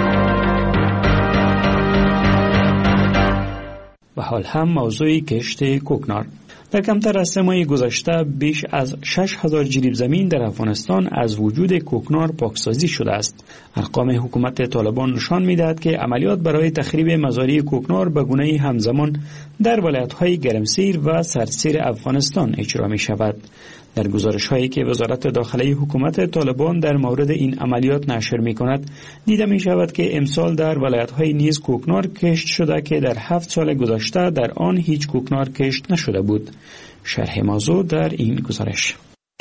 حال هم موضوع کشت کوکنار. در کمتر از 3 ماه گذشته بیش از 6000 جریب زمین در افغانستان از وجود کوکنار پاکسازی شده است. ارقام حکومت طالبان نشان می‌دهد که عملیات برای تخریب مزارع کوکنار به گونه‌ای همزمان در ولایت‌های گرمسیر و سردسیر افغانستان اجرا می‌شود. در گزارش‌هایی که وزارت داخلی حکومت طالبان در مورد این عملیات نشر می‌کند، دیده می‌شود که امسال در ولایت‌های نیز کوکنار کشت شده که در 7 سال گذشته در آن هیچ کوکنار کشت نشده بود. شرح موضوع در این گزارش.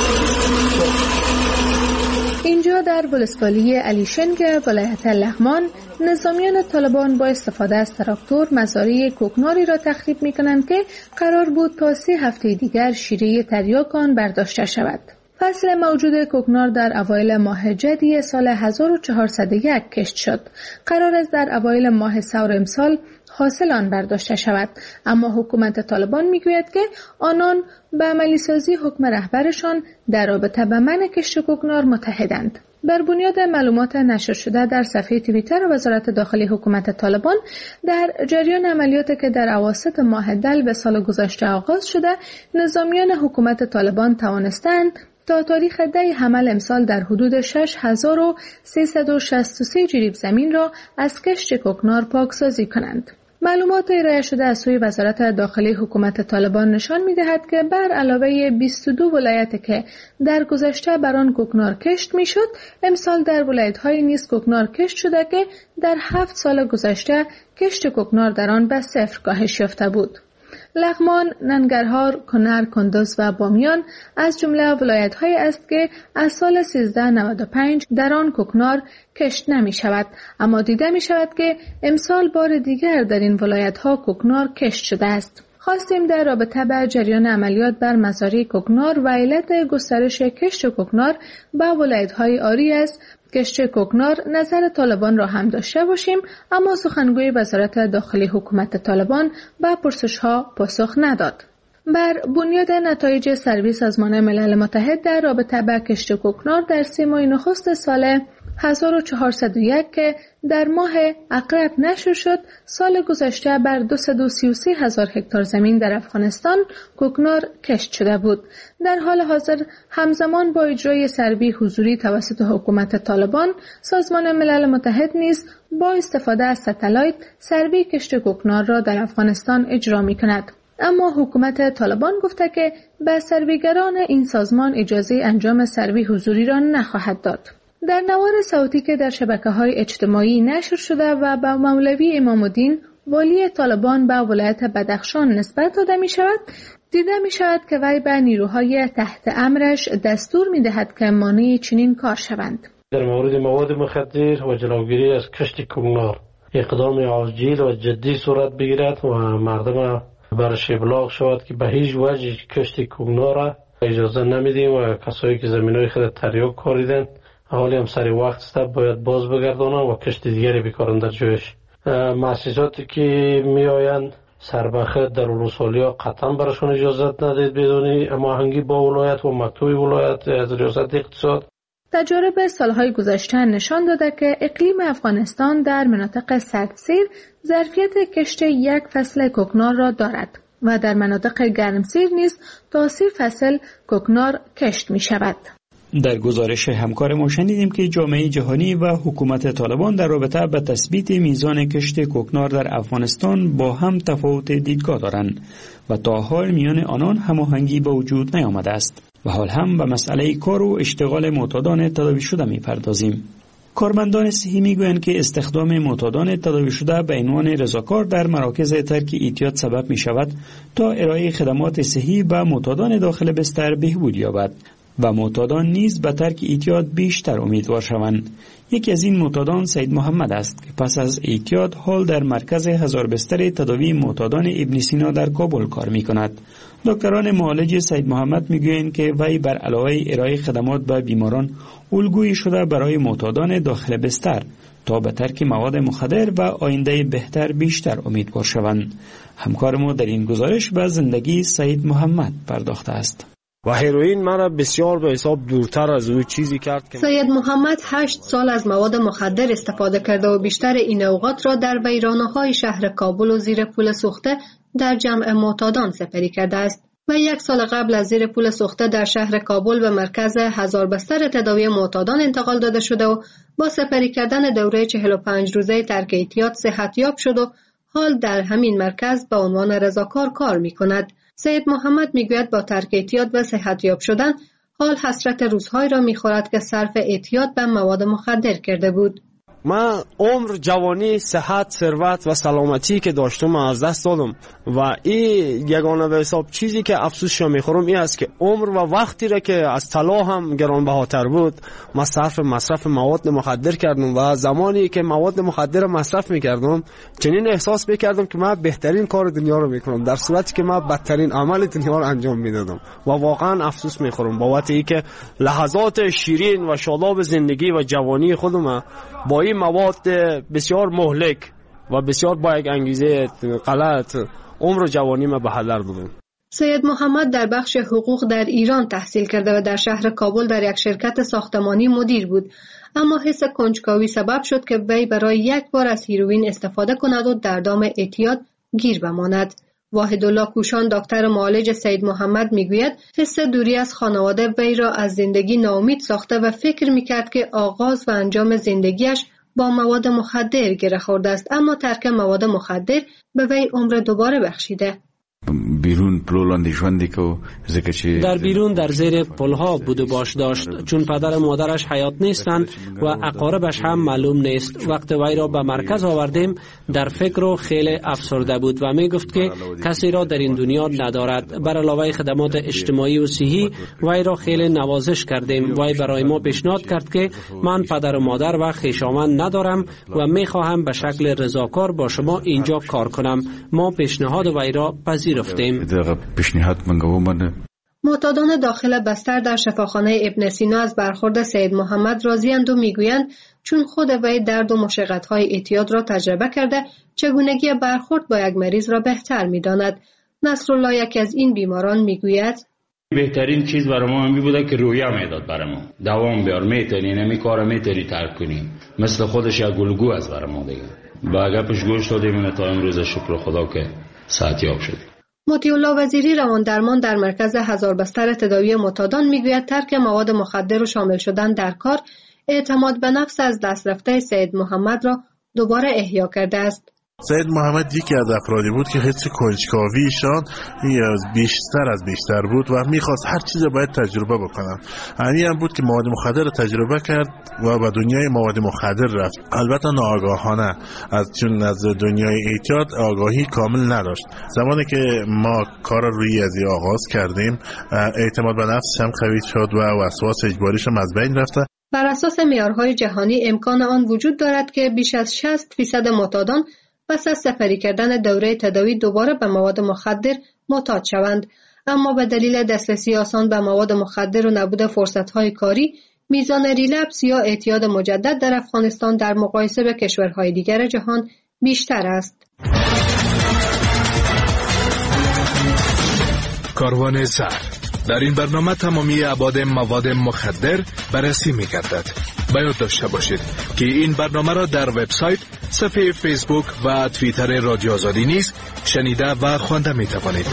اینجا در ولسوالی علیشنگ ولایت لغمان، نظامیان طالبان با استفاده از تراکتور مزارع کوکناری را تخریب می‌کنند که قرار بود تا 3 هفته دیگر شیره تریاک آن برداشته شود. فصل موجود کوکنار در اوایل ماه جدی سال 1401 کشت شد. قرار است در اوایل ماه ثور امسال حاصل آن برداشته شود، اما حکومت طالبان میگوید که آنان به عملی سازی حکم رهبرشان در رابطه با منع کشت کوکنار متحدند. بر بنیاد معلومات نشر شده در صفحه توییتر وزارت داخلی حکومت طالبان، در جریان عملیاتی که در اواسط ماه دلو سال گذشته آغاز شده، نظامیان حکومت طالبان توانستند تا تاریخ 10 حمل امسال در حدود 6363 جریب زمین را از کشت کوکنار پاکسازی کنند. معلومات ارائه شده از سوی وزارت داخلی حکومت طالبان نشان می‌دهد که بر علاوه 22 ولایت که در گذشته بر آن کوکنار کشت می‌شد، امسال در ولایت‌های نیز کوکنار کشت شده که در 7 سال گذشته کشت کوکنار در آن به 0 کاهش یافته بود. لغمان، ننگرهار، کنر، کندز و بامیان از جمله ولایت‌هایی است که از سال 1395 در آن کوکنار کشت نمی شود، اما دیده می شود که امسال بار دیگر در این ولایت‌ها کوکنار کشت شده است. خواستیم در رابطه با جریان عملیات بر مزارع کوکنار و علت گسترش کشت کوکنار به ولایت‌های آری از کشت کوکنار نظر طالبان را هم داشته باشیم، اما سخنگوی وزارت داخلی حکومت طالبان به پرسش‌ها پاسخ نداد. بر بنیاد نتایج سروی سازمان ملل متحد در رابطه با کشت کوکنار در 3 ماه نخست سال 1401 که در ماه عقرب نشر شد، سال گذشته بر 233,000 هکتار زمین در افغانستان کوکنار کشت شده بود. در حال حاضر همزمان با اجرای سروی حضوری توسط حکومت طالبان، سازمان ملل متحد نیز با استفاده از ستلایت سروی کشت کوکنار را در افغانستان اجرا می‌کند. اما حکومت طالبان گفته که به سرویگران این سازمان اجازه انجام سروی حضوری را نخواهد داد. در نوار صوتی که در شبکه‌های اجتماعی نشر شده و با مولوی امام الدین والی طالبان به ولایت بدخشان نسبت داده می شود، دیده می شود که وی به نیروهای تحت امرش دستور می دهد که مانع چنین کار شوند. در مورد مواد مخدر و جلوگیری از کشت کوکنار اقدام عاجل و جدی صورت بگیرد و مردم برش ابلاغ شود که به هیچ وجه کشت کوکنار را اجازه نمیدیم و کسایی که زمینای خود تریاک کاریدن حالی هم سری وقت است باید باز بگردانند و کشت دیگری بکارند در جایش. مؤسساتی که می آیند سربخت در ولسوالی ها قطعا براشون اجازت ندید بدون هماهنگی با ولایت و مکتوب ولایت از ریاست اقتصاد. تجارب سالهای گذشته نشان داده که اقلیم افغانستان در مناطق سردسیر ظرفیت کشت یک فصل کوکنار را دارد و در مناطق گرمسیر نیز تا 30 فصل کوکنار کشت می شود. در گزارش همکار ما شنیدیم که جامعه جهانی و حکومت طالبان در رابطه با تثبیت میزان کشت کوکنار در افغانستان با هم تفاوت دیدگاه دارند و تا حال میان آنان هماهنگی به وجود نیامده است. و حال هم به مسئله کار و اشتغال معتادان تداوی شده میپردازیم. کارمندان صحی میگویند که استخدام معتادان تداوی شده به عنوان رضاکار در مراکز ترک اعتیاد سبب می شود تا ارائه خدمات صحی به معتادان داخل بستر بهبود یابد و معتادان نیز به ترک اعتیاد بیشتر امیدوار شوند. یکی از این معتادان سید محمد است که پس از اعتیاد حال در مرکز 1000 بستر تداوی معتادان ابن سینا در کابل کار می کند. دکتران معالج سید محمد میگویند که وی بر علاوه ارائه خدمات به بیماران الگویی شده برای معتادان داخل بستر تا به ترک مواد مخدر و آینده بهتر بیشتر امیدوار شوند. همکار ما در این گزارش به زندگی سید محمد پرداخته است. و هیروئین مرا بسیار به حساب دورتر از او چیزی کرد که سید محمد 8 سال از مواد مخدر استفاده کرده و بیشتر این اوقات را در ویرانه‌های شهر کابل و زیر پل سوخته در جمع معتادان سپری کرده است و 1 سال قبل از زیر پل سوخته در شهر کابل به مرکز 1000 بستر تداوی معتادان انتقال داده شده و با سپری کردن دوره 45 روزه ترک اعتیاد صحتیاب شد و حال در همین مرکز به عنوان رضاکار کار می کند. سید محمد می گوید با ترک اعتیاد و صحتیاب شدن حال حسرت روزهایی را می خورد که صرف اعتیاد به مواد مخدر کرده بود. من عمر، جوانی، صحت، ثروت و سلامتی که داشتم از دست دادم و این یگانه به حساب چیزی که افسوسش میخورم این است که عمر و وقتی را که از طلا هم گرانبهاتر بود من صرف مصرف مواد مخدر کردم و زمانی که مواد مخدر مصرف میکردم چنین احساس میکردم که من بهترین کار دنیا رو میکنم در صورتی که من بدترین عمل دنیا رو انجام میدادم و واقعا افسوس میخورم بابت اینکه لحظات شیرین و شاداب زندگی و جوانی خودم با این مواد بسیار مهلک و بسیار با یک انگیزه غلط عمر و جوانی ما به هدر دادم. سید محمد در بخش حقوق در ایران تحصیل کرده و در شهر کابل در یک شرکت ساختمانی مدیر بود، اما حس کنجکاوی سبب شد که وی برای 1 بار از هیروئین استفاده کند و در دام اعتیاد گیر بماند. واحدالله کوشان دکتر معالج سید محمد میگوید حس دوری از خانواده وی را از زندگی ناامید ساخته و فکر میکرد که آغاز و انجام زندگیش با مواد مخدر گره خورده است، اما ترک مواد مخدر به وی عمر دوباره بخشیده. بیرون پلولاندی ژوندی کو زکه چې در بیرون در زیر پلها بود و باش داشت، چون پدر و مادرش حیات نیستند و اقاربش هم معلوم نیست. وقت وی را به مرکز آوردیم در فکر و خیلی افسرده بود و می گفت که کسی را در این دنیا ندارد. بر علاوه خدمات اجتماعی و صحی وی را خیلی نوازش کردیم. وی برای ما پیشنهاد کرد که من پدر و مادر و خویشاوند ندارم و می خواهم به شکل رضاکار با شما اینجا کار کنم. ما پیشنهاد وی را پذیرفتیم. معتادان داخل بستر در شفاخانه ابن سینا از برخورد سید محمد راضی‌اند و میگویند چون خود وی درد و مشقت‌های اعتیاد را تجربه کرده چگونگی برخورد با یک مریض را بهتر می‌داند. نصرالله یکی از این بیماران میگوید بهترین چیز برای ما این بوده که رویه میداد برای ما دوام بیار میتونی نمی کار میتونی ترک کنی مثل خودش یک گلگو از برای ما دیگه با گپش گوش دادیم تا امروز شکر خدا که صحتیاب شد. مطیع الله وزیری روان درمان در مرکز 1000 بستر تداوی معتادان میگوید ترک مواد مخدر و شامل شدن در کار اعتماد به نفس از دست رفته سید محمد را دوباره احیا کرده است. سید محمد یکی از افرادی بود که حس کنجکاویشان بیشتر بود و میخواست هر چیز باید تجربه بکنم. یعنی هم بود که مواد مخدر رو تجربه کرد و به دنیای مواد مخدر رفت. البته ناآگاهانه چون از دنیای اعتیاد آگاهی کامل نداشت. زمانی که ما کار روی ازی آغاز کردیم اعتماد به نفسش هم قوی شد و وسواس اجباریش هم از بین رفت. بر اساس معیارهای جهانی امکان آن وجود دارد که بیش از 60% معتادان پس از سپری کردن دوره تداوی دوباره به مواد مخدر معتاد شوند، اما به دلیل دسترسی آسان به مواد مخدر و نبود فرصت‌های کاری میزان ریلپس یا اعتیاد مجدد در افغانستان در مقایسه به کشورهای دیگر جهان بیشتر است. کاروان سر در این برنامه تمامی ابعاد مواد مخدر بررسی می‌گردد. باید داشته باشید که این برنامه را در وبسایت، صفحه فیسبوک و توییتر رادیو آزادی نیز شنیده و خوانده می توانید.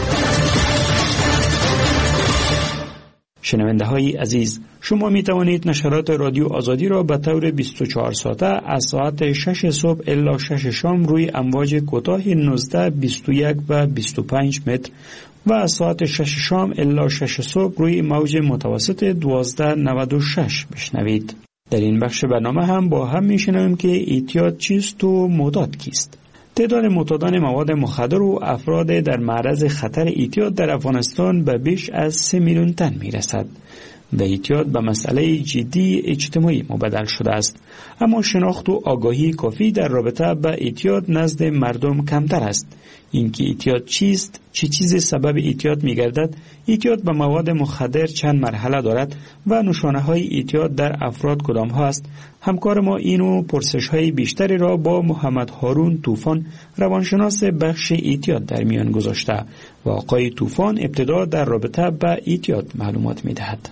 شنونده های عزیز، شما می توانید نشرات رادیو آزادی را به طور 24 ساعته از ساعت 6 صبح الی 6 شام روی امواج کوتاه 19، 21 و 25 متر و از ساعت 6 شام الی 6 صبح روی موج متوسط 1296 بشنوید. در این بخش برنامه هم با هم میشنویم که اعتیاد چیست و معتاد کیست. تعداد معتادان مواد مخدر و افراد در معرض خطر اعتیاد در افغانستان به بیش از 3 میلیون تن میرسد و اعتیاد به مسئله جدی اجتماعی مبدل شده است، اما شناخت و آگاهی کافی در رابطه با اعتیاد نزد مردم کمتر است. اینکه اعتیاد چیست، چه چیزی سبب اعتیاد می‌گردد، اعتیاد به مواد مخدر چند مرحله دارد و نشانه‌های اعتیاد در افراد کدام ها است. همکار ما اینو پرسش‌های بیشتری را با محمد هارون طوفان روانشناس بخش اعتیاد در میان گذاشته و آقای طوفان ابتدا در رابطه با اعتیاد معلومات می‌دهد.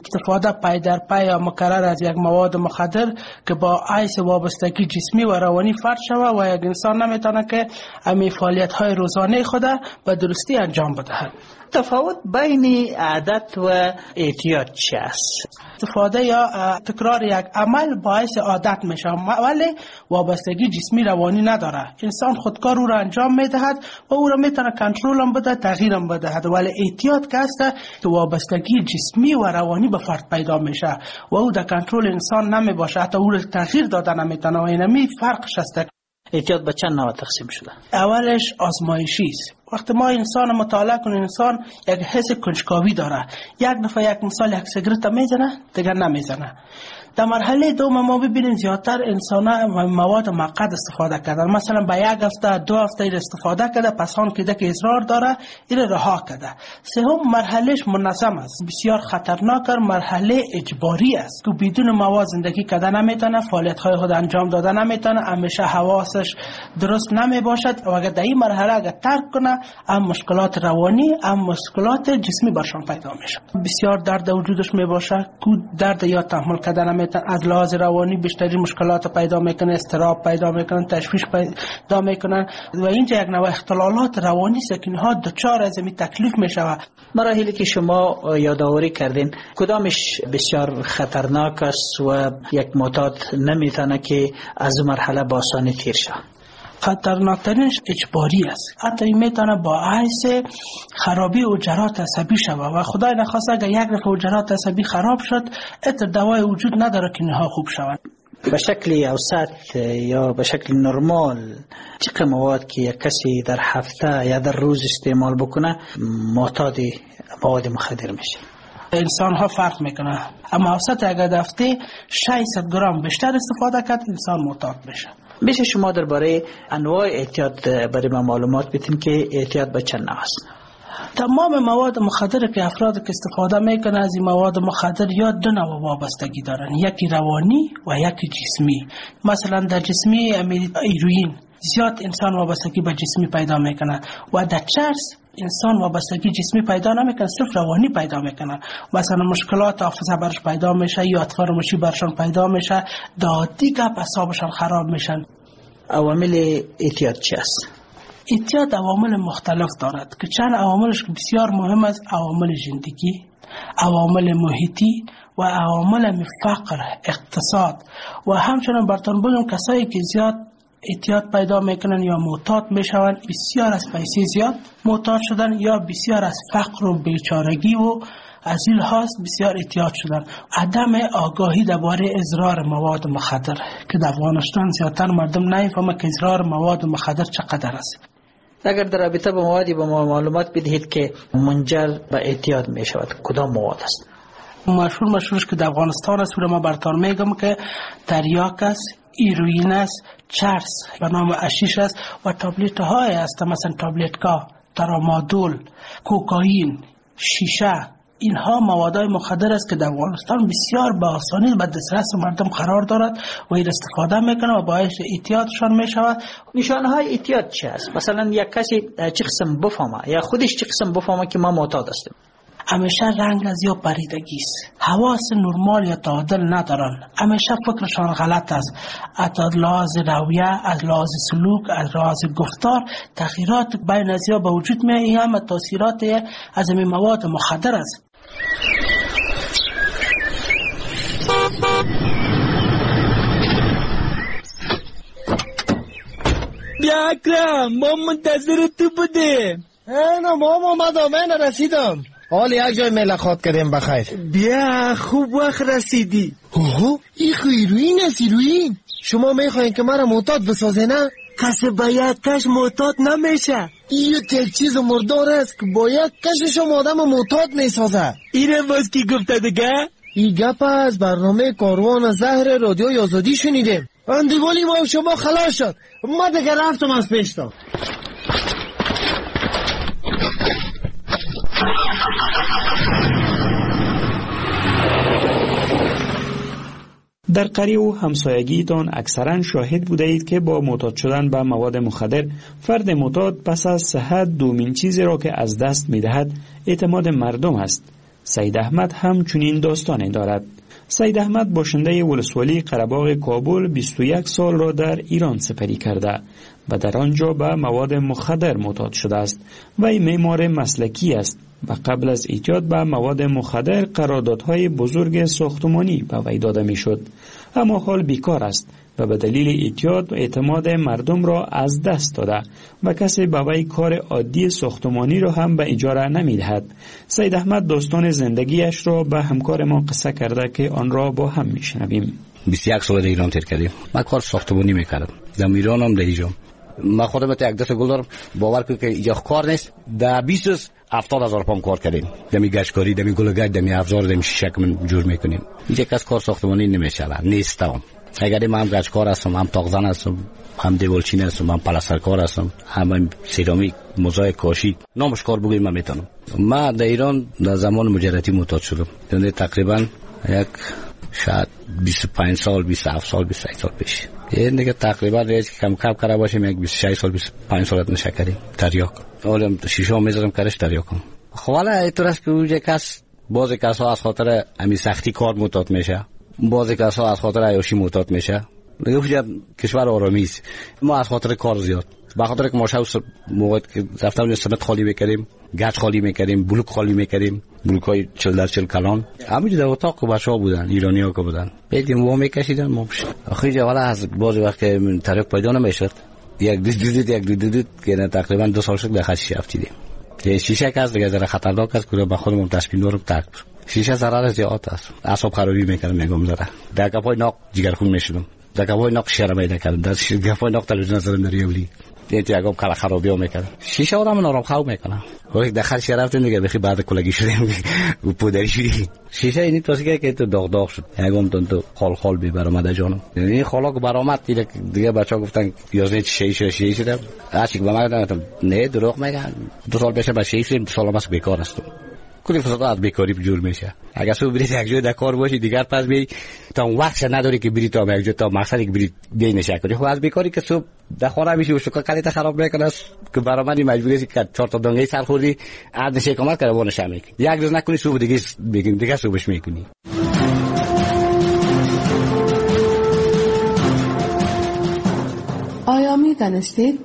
استفاده پای در پای یا مکرر از یک مواد مخدر که با عیس وابستگی جسمی و روانی فرد شود و یک انسان نمیتونه که امی فعالیت های روزانه خود به درستی انجام بدهد. تفاوت بین عادت و اعتیاد چی است؟ استفاده یا تکرار یک عمل باعث عادت میشه ولی وابستگی جسمی روانی نداره. انسان خودکار او را انجام میدهد و او را میتونه کنترل هم بده، تغییر هم بدهد. ولی اعتیاد که است که وابستگی جسمی و روانی به فرد پیدا میشه و او در کنترل انسان نمیباشه، حتی او را تغییر داده نمیتونه. و اینمی فرقش است. اعتیاد به چند نوع تقسیم شده؟ اولش آزمایشی است. وقتی ما انسان مطالعه کنیم، انسان یک حس کنجکاوی داره. یک دفعه یک مثال یک سیگرت میزنه، دیگر نمیزنه. در مرحله دوم ما ببینیم زیادتر انسان‌ها مواد موقت استفاده کردن. مثلا به یک هفته 2 هفته این استفاده کرده، پس آن که اصرار داره این رها کرده. سوم مرحلهش منظم است. بسیار خطرناک مرحله اجباری است که بدون مواد زندگی کردن نمیتونه، فعالیت‌های خود انجام دادن نمیتونه، همیشه حواسش درست نمیباشد و اگر در این مرحله اگر ترک کنه، هم مشکلات روانی هم مشکلات جسمی برشان پیدا میشه. بسیار درد وجودش میباشه، کو درد یا تحمل کردن از لحاظ روانی بیشتری مشکلات پیدا میکنه، اضطراب پیدا میکنن، تشویش پیدا میکنن و اینجا یک نوع اختلالات روانی است که اینها دچار از این تکلیف میشوند. مراحلی که شما یادآوری کردین کدامش بسیار خطرناک است و یک معتاد نمیتونه که از مرحله با آسانی تیر شه؟ خطرناکترینش اجباری است. حتی این میتونه باعث خرابی حجرات عصبی شود و خدای نخواسته اگر یک دفعه حجرات عصبی خراب شد اتر دوای وجود نداره که اینها خوب شود. به شکل اوسط یا به شکل نرمال چقدر مواد که یک کسی در هفته یا در روز استعمال بکنه معتاد مواد مخدر میشه؟ انسان ها فرق میکنه، اما اوسط اگر در هفته 600 گرم بیشتر استفاده کرد انسان معتاد میشه. میشه شما درباره انواع اعتیاد برای ما معلومات بدین که اعتیاد به چند نوع است؟ تمام مواد مخدر که افراد که استفاده میکنه از این مواد مخدر یا 2 نوع وابستگی دارن، یکی روانی و یکی جسمی. مثلا در جسمی هیروئین زیاد انسان وابستگی به جسمی پیدا میکنه و در چرس انسان وابستگی جسمی پیدا نمیکنه، صرف روانی پیدا میکنه. مثلا مشکلات حافظه برش پیدا میشه، یاد فراموشی برشان پیدا میشه، دیگه اعصابشان خراب میشن. عوامل اعتیاد چی است؟ اعتیاد عوامل مختلف دارد که چند عواملش بسیار مهم است: عوامل زندگی، عوامل محیطی و عوامل فقر، اقتصاد. و همچنین براتون بگم کسایی که زیاد اعتیاد پیدا میکنن یا معتاد میشوند بسیار از پیسه زیاد معتاد شدن یا بسیار از فقر و بیچارگی و از این لحاظ بسیار اعتیاد شدن. عدم آگاهی درباره اضرار مواد مخدر که در افغانستان زیادتر مردم نمیفهمند که اضرار مواد مخدر چقدر است. اگر در رابطه با موادی با ما معلومات بدهید که منجر به اعتیاد می شود، کدام مواد است؟ مشهورش که در افغانستان است و ما براتون میگم که تریاک است، هیروئین است، چرس به نام اشیش است و تابلت های است، مثلا تابلتکا، ترامادول، کوکائین، شیشه. اینها موادهای مخدر است که در افغانستان بسیار به آسانی به دسترس مردم قرار دارد و این استفاده میکنه و باعث اعتیادشان میشود. نشانه های اعتیاد چی است؟ مثلا یک کسی چه قسم بفهمه یا خودش چه قسم بفهمه که ما معتاد هستیم؟ همیشه رنگ از یا پریدگی است، حواس نرمال یا تعادل ندارن، همیشه فکرشان غلط است، از لحاظ رویه، از لحاظ سلوک، از لحاظ گفتار تغییرات بین از یا به وجود میاد. این هم تاثیرات از این مواد مخدر است. بیا اکرم، ما منتظر تو بودیم. اینا ما آمدم، رسیدم. حال یک جای ملاقات کردیم بخیر. بیا خوب وقت رسیدی. اوه این هیروئین است. هیروئین شما میخواین که مرا معتاد بسازه نه؟ کسی با یک کش معتاد نمیشه. این یک چیز مردار است که با یک کشش آدم معتاد میسازه. اینه باز کی گفته دیگه؟ این گپ از برنامه کاروان زهر رادیوی آزادی شنیدیم. اندیوالی ما شما خلاص شد. ما دیگه رفتم از پیشتا. در قریه و همسایگیتان اکثرا شاهد بوده اید که با معتاد شدن به مواد مخدر فرد معتاد پس از صحت دومین چیزی را که از دست می دهد اعتماد مردم است. سید احمد هم چنین داستانی دارد. سید احمد باشنده ولسوالی قره‌باغ کابل 21 سال را در ایران سپری کرده و در آنجا به مواد مخدر معتاد شده است. وی معمار مسلکی است و قبل از ایجاد به مواد مخدر قراردادهای بزرگ ساختمانی به وی داده میشد، اما حال بیکار است و به دلیل اعتیاد و اعتماد مردم را از دست داده و کسی به وی کار عادی ساختمانی را هم به اجاره نمیدهد. سید احمد داستان زندگیش را به همکار ما قصه کرده که آن را با هم میشنویم. 21 سال در ایران تیر کردیم. من کار ساختمانی میکردم. در ایران هم در اینجا. من خودم یک دست گل دارم. باور کنید که اینجا کار نیست. در 70,000 پام کار کردیم. دمی گچکاری، دمی گلگچ، دمی افزار، دمی شیشه که من جور میکنیم. اینجا کس کار ساختمانی نمیشه. نیستم. اگر من هم گچکار هستم، هم تاقزن هستم، هم دیوالچینی هستم، هم پلاسترکار هستم، هم سرامیک، موزاییک، کاشی، نامش کار بگویم من میتونم. من در ایران در زمان مجردی معتاد شدم. یعنی تقریبا یک شاید 25 سال، 27 سال، 28 سال پیش. این دیگه تقریبا کم کم کرده باشیم یک 26 سال، 25 سال نشه کردیم. تریاک. اولم شیشه میذارم کرش تریاکم. خب حالا اینطور است که اونجا کس بعضی کسا از خاطر همین سختی کار معتاد میشه. بعضی کسا از خاطر عیاشی معتاد میشه. میگه کشور آرامی است. ما از خاطر کار زیاد. به خاطر که ما شاوس موقع که رفتم سمت خالی میکردیم، گچ خالی میکردیم، بلوک خالی میکردیم، بلوکای 40 کلان. همینجوری در اتاق که بچه‌ها بودن، ایرانی‌ها که بودن. بعدیم وا میکشیدن ما. آخه حالا از بعضی وقت که طریق پیدا نمیشد. یک دو که تقریبا 2 سال شد در خشی افتیدیم. که شیشه که از دیگه ذره خطرناک است که با خودمون تصمیم دارم ترک. شیشه ضرر زیاد است. اعصاب خرابی میکنه میگم ذره. در گپای ناق جگرخون میشدم. در گپای ناق شرم پیدا کردم. در گپای ناق تلویزیون نظرم دریولی. دیگه کلا خرابی ها میکنه. شیشه آدم نرم خواب میکنه. وقتی داخل رفتیم دیگه بخی بعد کلگی شدیم و پودری شدیم. شیشه اینی توسیه که تو داغ شد. یگام تو خال بی برآمده جانم. یعنی خالا که برآمد دیگه بچه‌ها گفتن یازنی شیشه شده. هرچی که به من گفتن نه دروغ میگن. 2 سال پیش با شیشه سال ماست بیکار است. کلی فساد از بیکاری جور میشه. اگه تو برید یک جای در کار باشی دیگر پس بی تا وقت نداری که بری تا یک جای تا مقصدی که بری دی نشه کنی. خب از بیکاری که صبح در خانه میشی و شوکا کلیت خراب میکنه که برای من مجبوری که 4 تا دنگه سر خوردی از نشه کمک کرده وانه شمی. یک روز نکنی صبح دیگه بگین دیگه صبحش میکنی. آیا میدانستید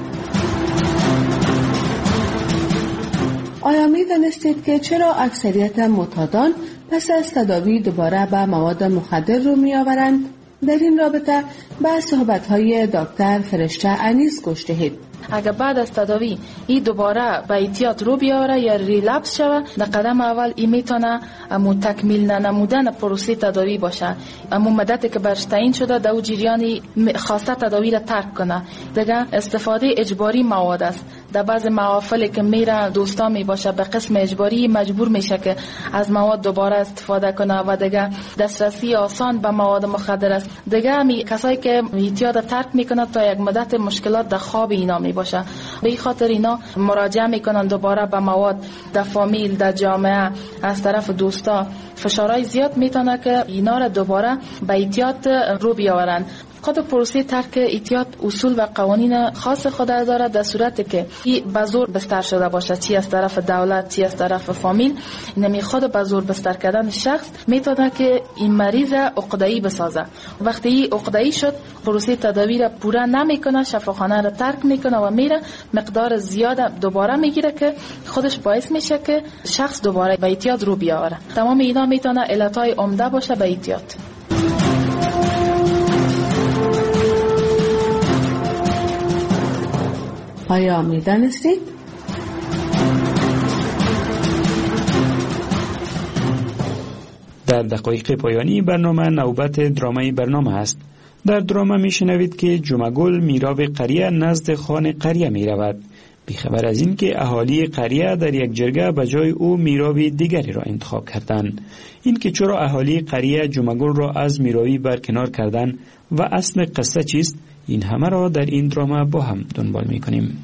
که چرا اکثریت معتادان پس از تداوی دوباره به مواد مخدر رو می آورند؟ در این رابطه به صحبت‌های دکتر فرشته انیس گوش دهید. اگر بعد از تداوی این دوباره به اعتیاد رو بیاره یا ریلپس شوه، در قدم اول این میتونه تکمیل ننمودن پروسه تداوی باشه. اما مدتی که برش تعیین شده در جریان خواسته تداوی را ترک کنه. دیگه استفاده اجباری مواد است. در بعض محافلی که میره دوستا می باشه به قسم اجباری مجبور میشه که از مواد دوباره استفاده کنه و دیگه دسترسی آسان به مواد مخدر است. دیگه کسایی که اعتیاد ترک میکنه تا یک مدت مشکلات در خواب اینا می باشه. به این خاطر اینا مراجعه میکنن دوباره به مواد. در فامیل، در جامعه، از طرف دوستا فشارهای زیاد میتونه که اینا را دوباره به اعتیاد رو بیاورن. خود پروسه ترک اعتیاد اصول و قوانین خاص خود داره، در صورتی که به زور بستر شده باشه، چی از طرف دولت چی از طرف فامیل. اینمی خود به زور بستر کردن شخص میتونه که این مریض عقده‌ای بسازه. وقتی این عقده‌ای شد پروسه تداوی را پورا نمیکنه، شفاخانه را ترک میکنه و میره مقدار زیاد دوباره میگیره که خودش باعث میشه که شخص دوباره به اعتیاد رو بیاوره. تمام اینا میتونه علتهای عمده باشه به اعتیاد. آیا می‌دانستید؟ در دقایق پایانی برنامه نوبت درامای برنامه است. در درامه میشنوید که جمعگل میراو قریه نزد خان قریه میرود. بیخبر از این که اهالی قریه در یک جرگه به جای او میراوی دیگری را انتخاب کردند. این که چرا اهالی قریه جمعگل را از میراوی برکنار کردند و اصل قصه چیست، این همه را در این درامه با هم دنبال میکنیم.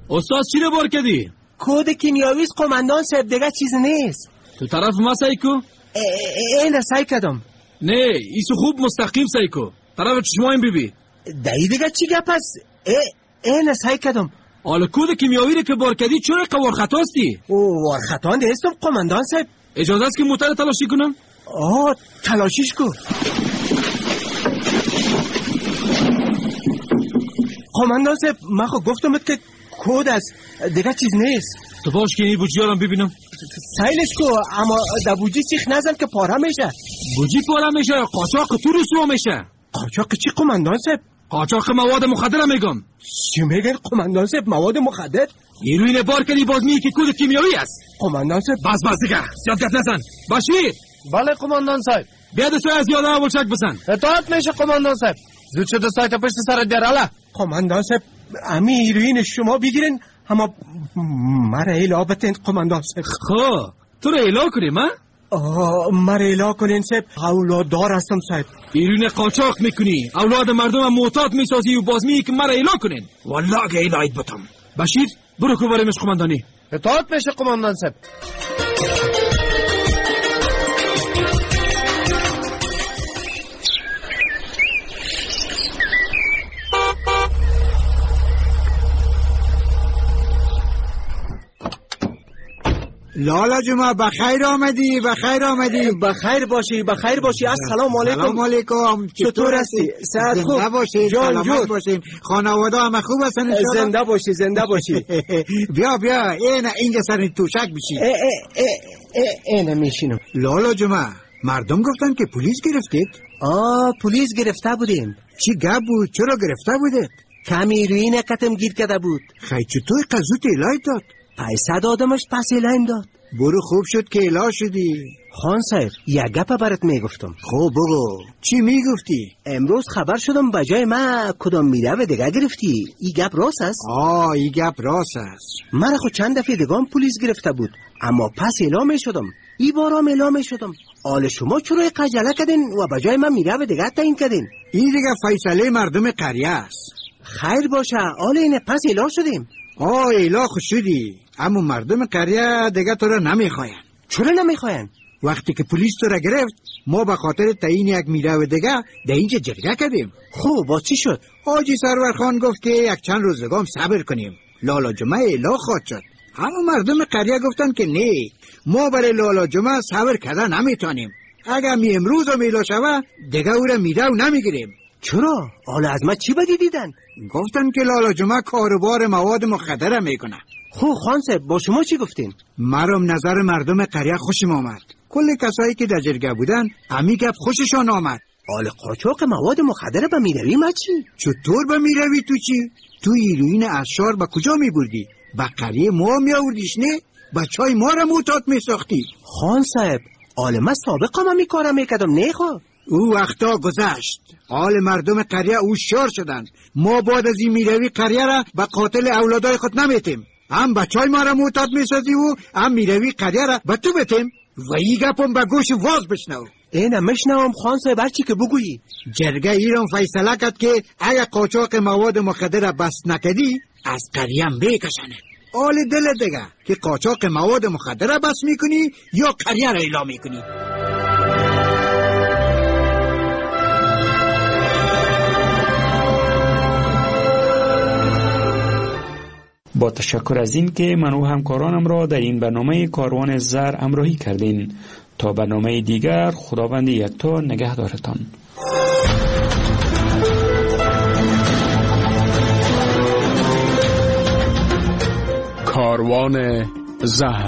استاد چی رو بار کردی؟ کد کیمیاوی قماندان صاحب، دیگه چیز نیست. تو طرف ما سعی کو؟ این سعی کردم. نه ایسو خوب مستقیم سعی کو، طرف چشمایم ببی. دیگه چی گپ است؟ این سعی کردم. حالا کد کیمیاوی رو که بار کردی چرا قوار خطاستی؟ وار خطا نیستم قماندان صاحب. اجازه است که موتر تلاشی کنم؟ تلاشیش کن. قماندان صاحب من خود گفتم که کد است، دیگه چیز نیست. تو باش که این بوجی هم ببینم. سایلش کو، اما در بوجی سیخ نزن که پاره میشه. بوجی پاره میشه؟ قاچاق تو رسوا میشه. قاچاق چی قماندان صاحب؟ قاچاق مواد مخدر میگم. چی میگن قماندان صاحب؟ مواد مخدر؟ هیروین بار کردی باز میگی که کد کیمیاوی است. قماندان صاحب بس دیگه زیاد گپ نزن. باشی؟ بله قماندان صاحب. بیا دستو از یاد اول چک بزن. اطاعت میشه قماندان صاحب. زود شده سایت پشت سرت بیار. حالا قماندان صاحب امی هیروین شما بگیرین، اما مرا ایلا بتین قماندان صاحب. خب تو رو ایلا کنیم ها؟ مرا ایلا کنین صاحب، اولاددار هستم صاحب. هیروین قاچاق میکنی، اولاد مردم هم معتاد میسازی و باز میگی که مرا ایلا کنین. والله اگه ایلایت بتم. بشیر برو که برمش قماندانی. اطاعت میشه قماندان صاحب. لالا جمعه بخیر آمدی. بخیر باشی. السلام علیکم. سلام علیکم. چطور هستی؟ صحت خوب؟ زنده باشید. جان باشیم. خانواده همه خوب هستن ان شاء الله؟ زنده باشی. بیا اینجا سر توشک بشی. این میشینم. لالا جمعه مردم گفتن که پلیس گرفتید؟ پلیس گرفته بودیم. چی گپ بود؟ چرا گرفته بودید؟ کمی روین کتم گیر کرده بود. خیلی چطور قضوت الهی داد؟ پیسه دادمش پس الهیم داد. برو خوب شد که اله شدی. خان صاحب یک گپ برات میگفتم. خب بگو. چی میگفتی؟ امروز خبر شدم بجای ما کدام میره دیگه گرفتی. این گپ راست است؟ این گپ راست است. من خود چند دفعه دیگه پلیس گرفته بود، اما پس اعلام شدم. این بارم اعلام شدم. حال شما چرا خجالت کردین و بجای من میره دیگه تعیین کردین؟ این دیگه فیصله مردم قریه است. خیر باشه، حال اینه پس اعلام شدیم. اله خوش شدی، اما مردم قریه دیگه تو را نمیخواین. چرا نمیخواین؟ وقتی که پلیس تو را گرفت ما به خاطر تعیین یک میره دیگه در اینجا جرگه کردیم. خب با چی شد؟ حاجی سرور خان گفت که یک چند روز دیگه صبر کنیم. لالا جمعه اله خواهد شد. اما مردم قریه گفتن که نه، ما برای لالا جمعه صبر کردن نمیتونیم. اگر می امروز و میلا شوه دیگه او را میره و نمیگیریم. چرا؟ حالا از ما چی بدی دیدن؟ گفتن که لالا جمعه کاروبار مواد مخدر میکنه. خب خان صاحب با شما چی گفتین؟ مرم نظر مردم قریه خوشم آمد. کل کسایی که در جرگه بودن امی گپ خوششان آمد. حال قاچاق مواد مخدر به میروی ما چی؟ چطور به میروی تو چی؟ تو هیروین اشار به کجا میبردی؟ به قریه ما میآوردیش نه؟ بچهای ما را معتاد میساختی. خان صاحب حال ما سابقا ما میکارم میکردم نه خب؟ او وقتا گذشت. حال مردم قریه هوشیار شدند. ما بعد از این میروی قریه را به قاتل اولادای خود نمیتیم. هم بچهای ما را معتاد میسازی و هم میروی قریه را به تو بتیم. و این گپم به گوش واز بشنو. اینه مشنوم خان صاحب هرچی که بگویی. جرگه ایران فیصله کرد که اگه قاچاق مواد مخدر را بس نکدی از قریه بکشنه. حال دل دیگه که قاچاق مواد مخدر را بس میکنی یا قریه را اعلام میکنی. با تشکر از این که من و همکارانم را در این برنامه کاروان زر همراهی کردین. تا برنامه دیگر خداوند یکتا نگهدارتان. کاروان زهر.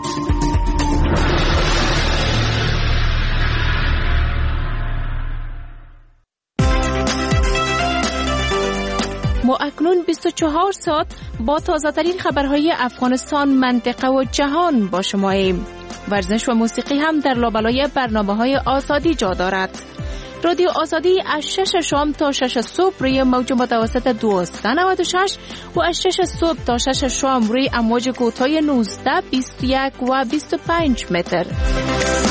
ما اکنون 24 ساعت با تازه‌ترین خبرهای افغانستان، منطقه و جهان با شماییم. ورزش و موسیقی هم در لابلای برنامه‌های آزادی جا دارد. رادیو آزادی از 6 شام تا 6 صبح روی موج متوسط 1296 و از 6 صبح تا 6 شام روی امواج کوتاه 19، 21 و 25 متر.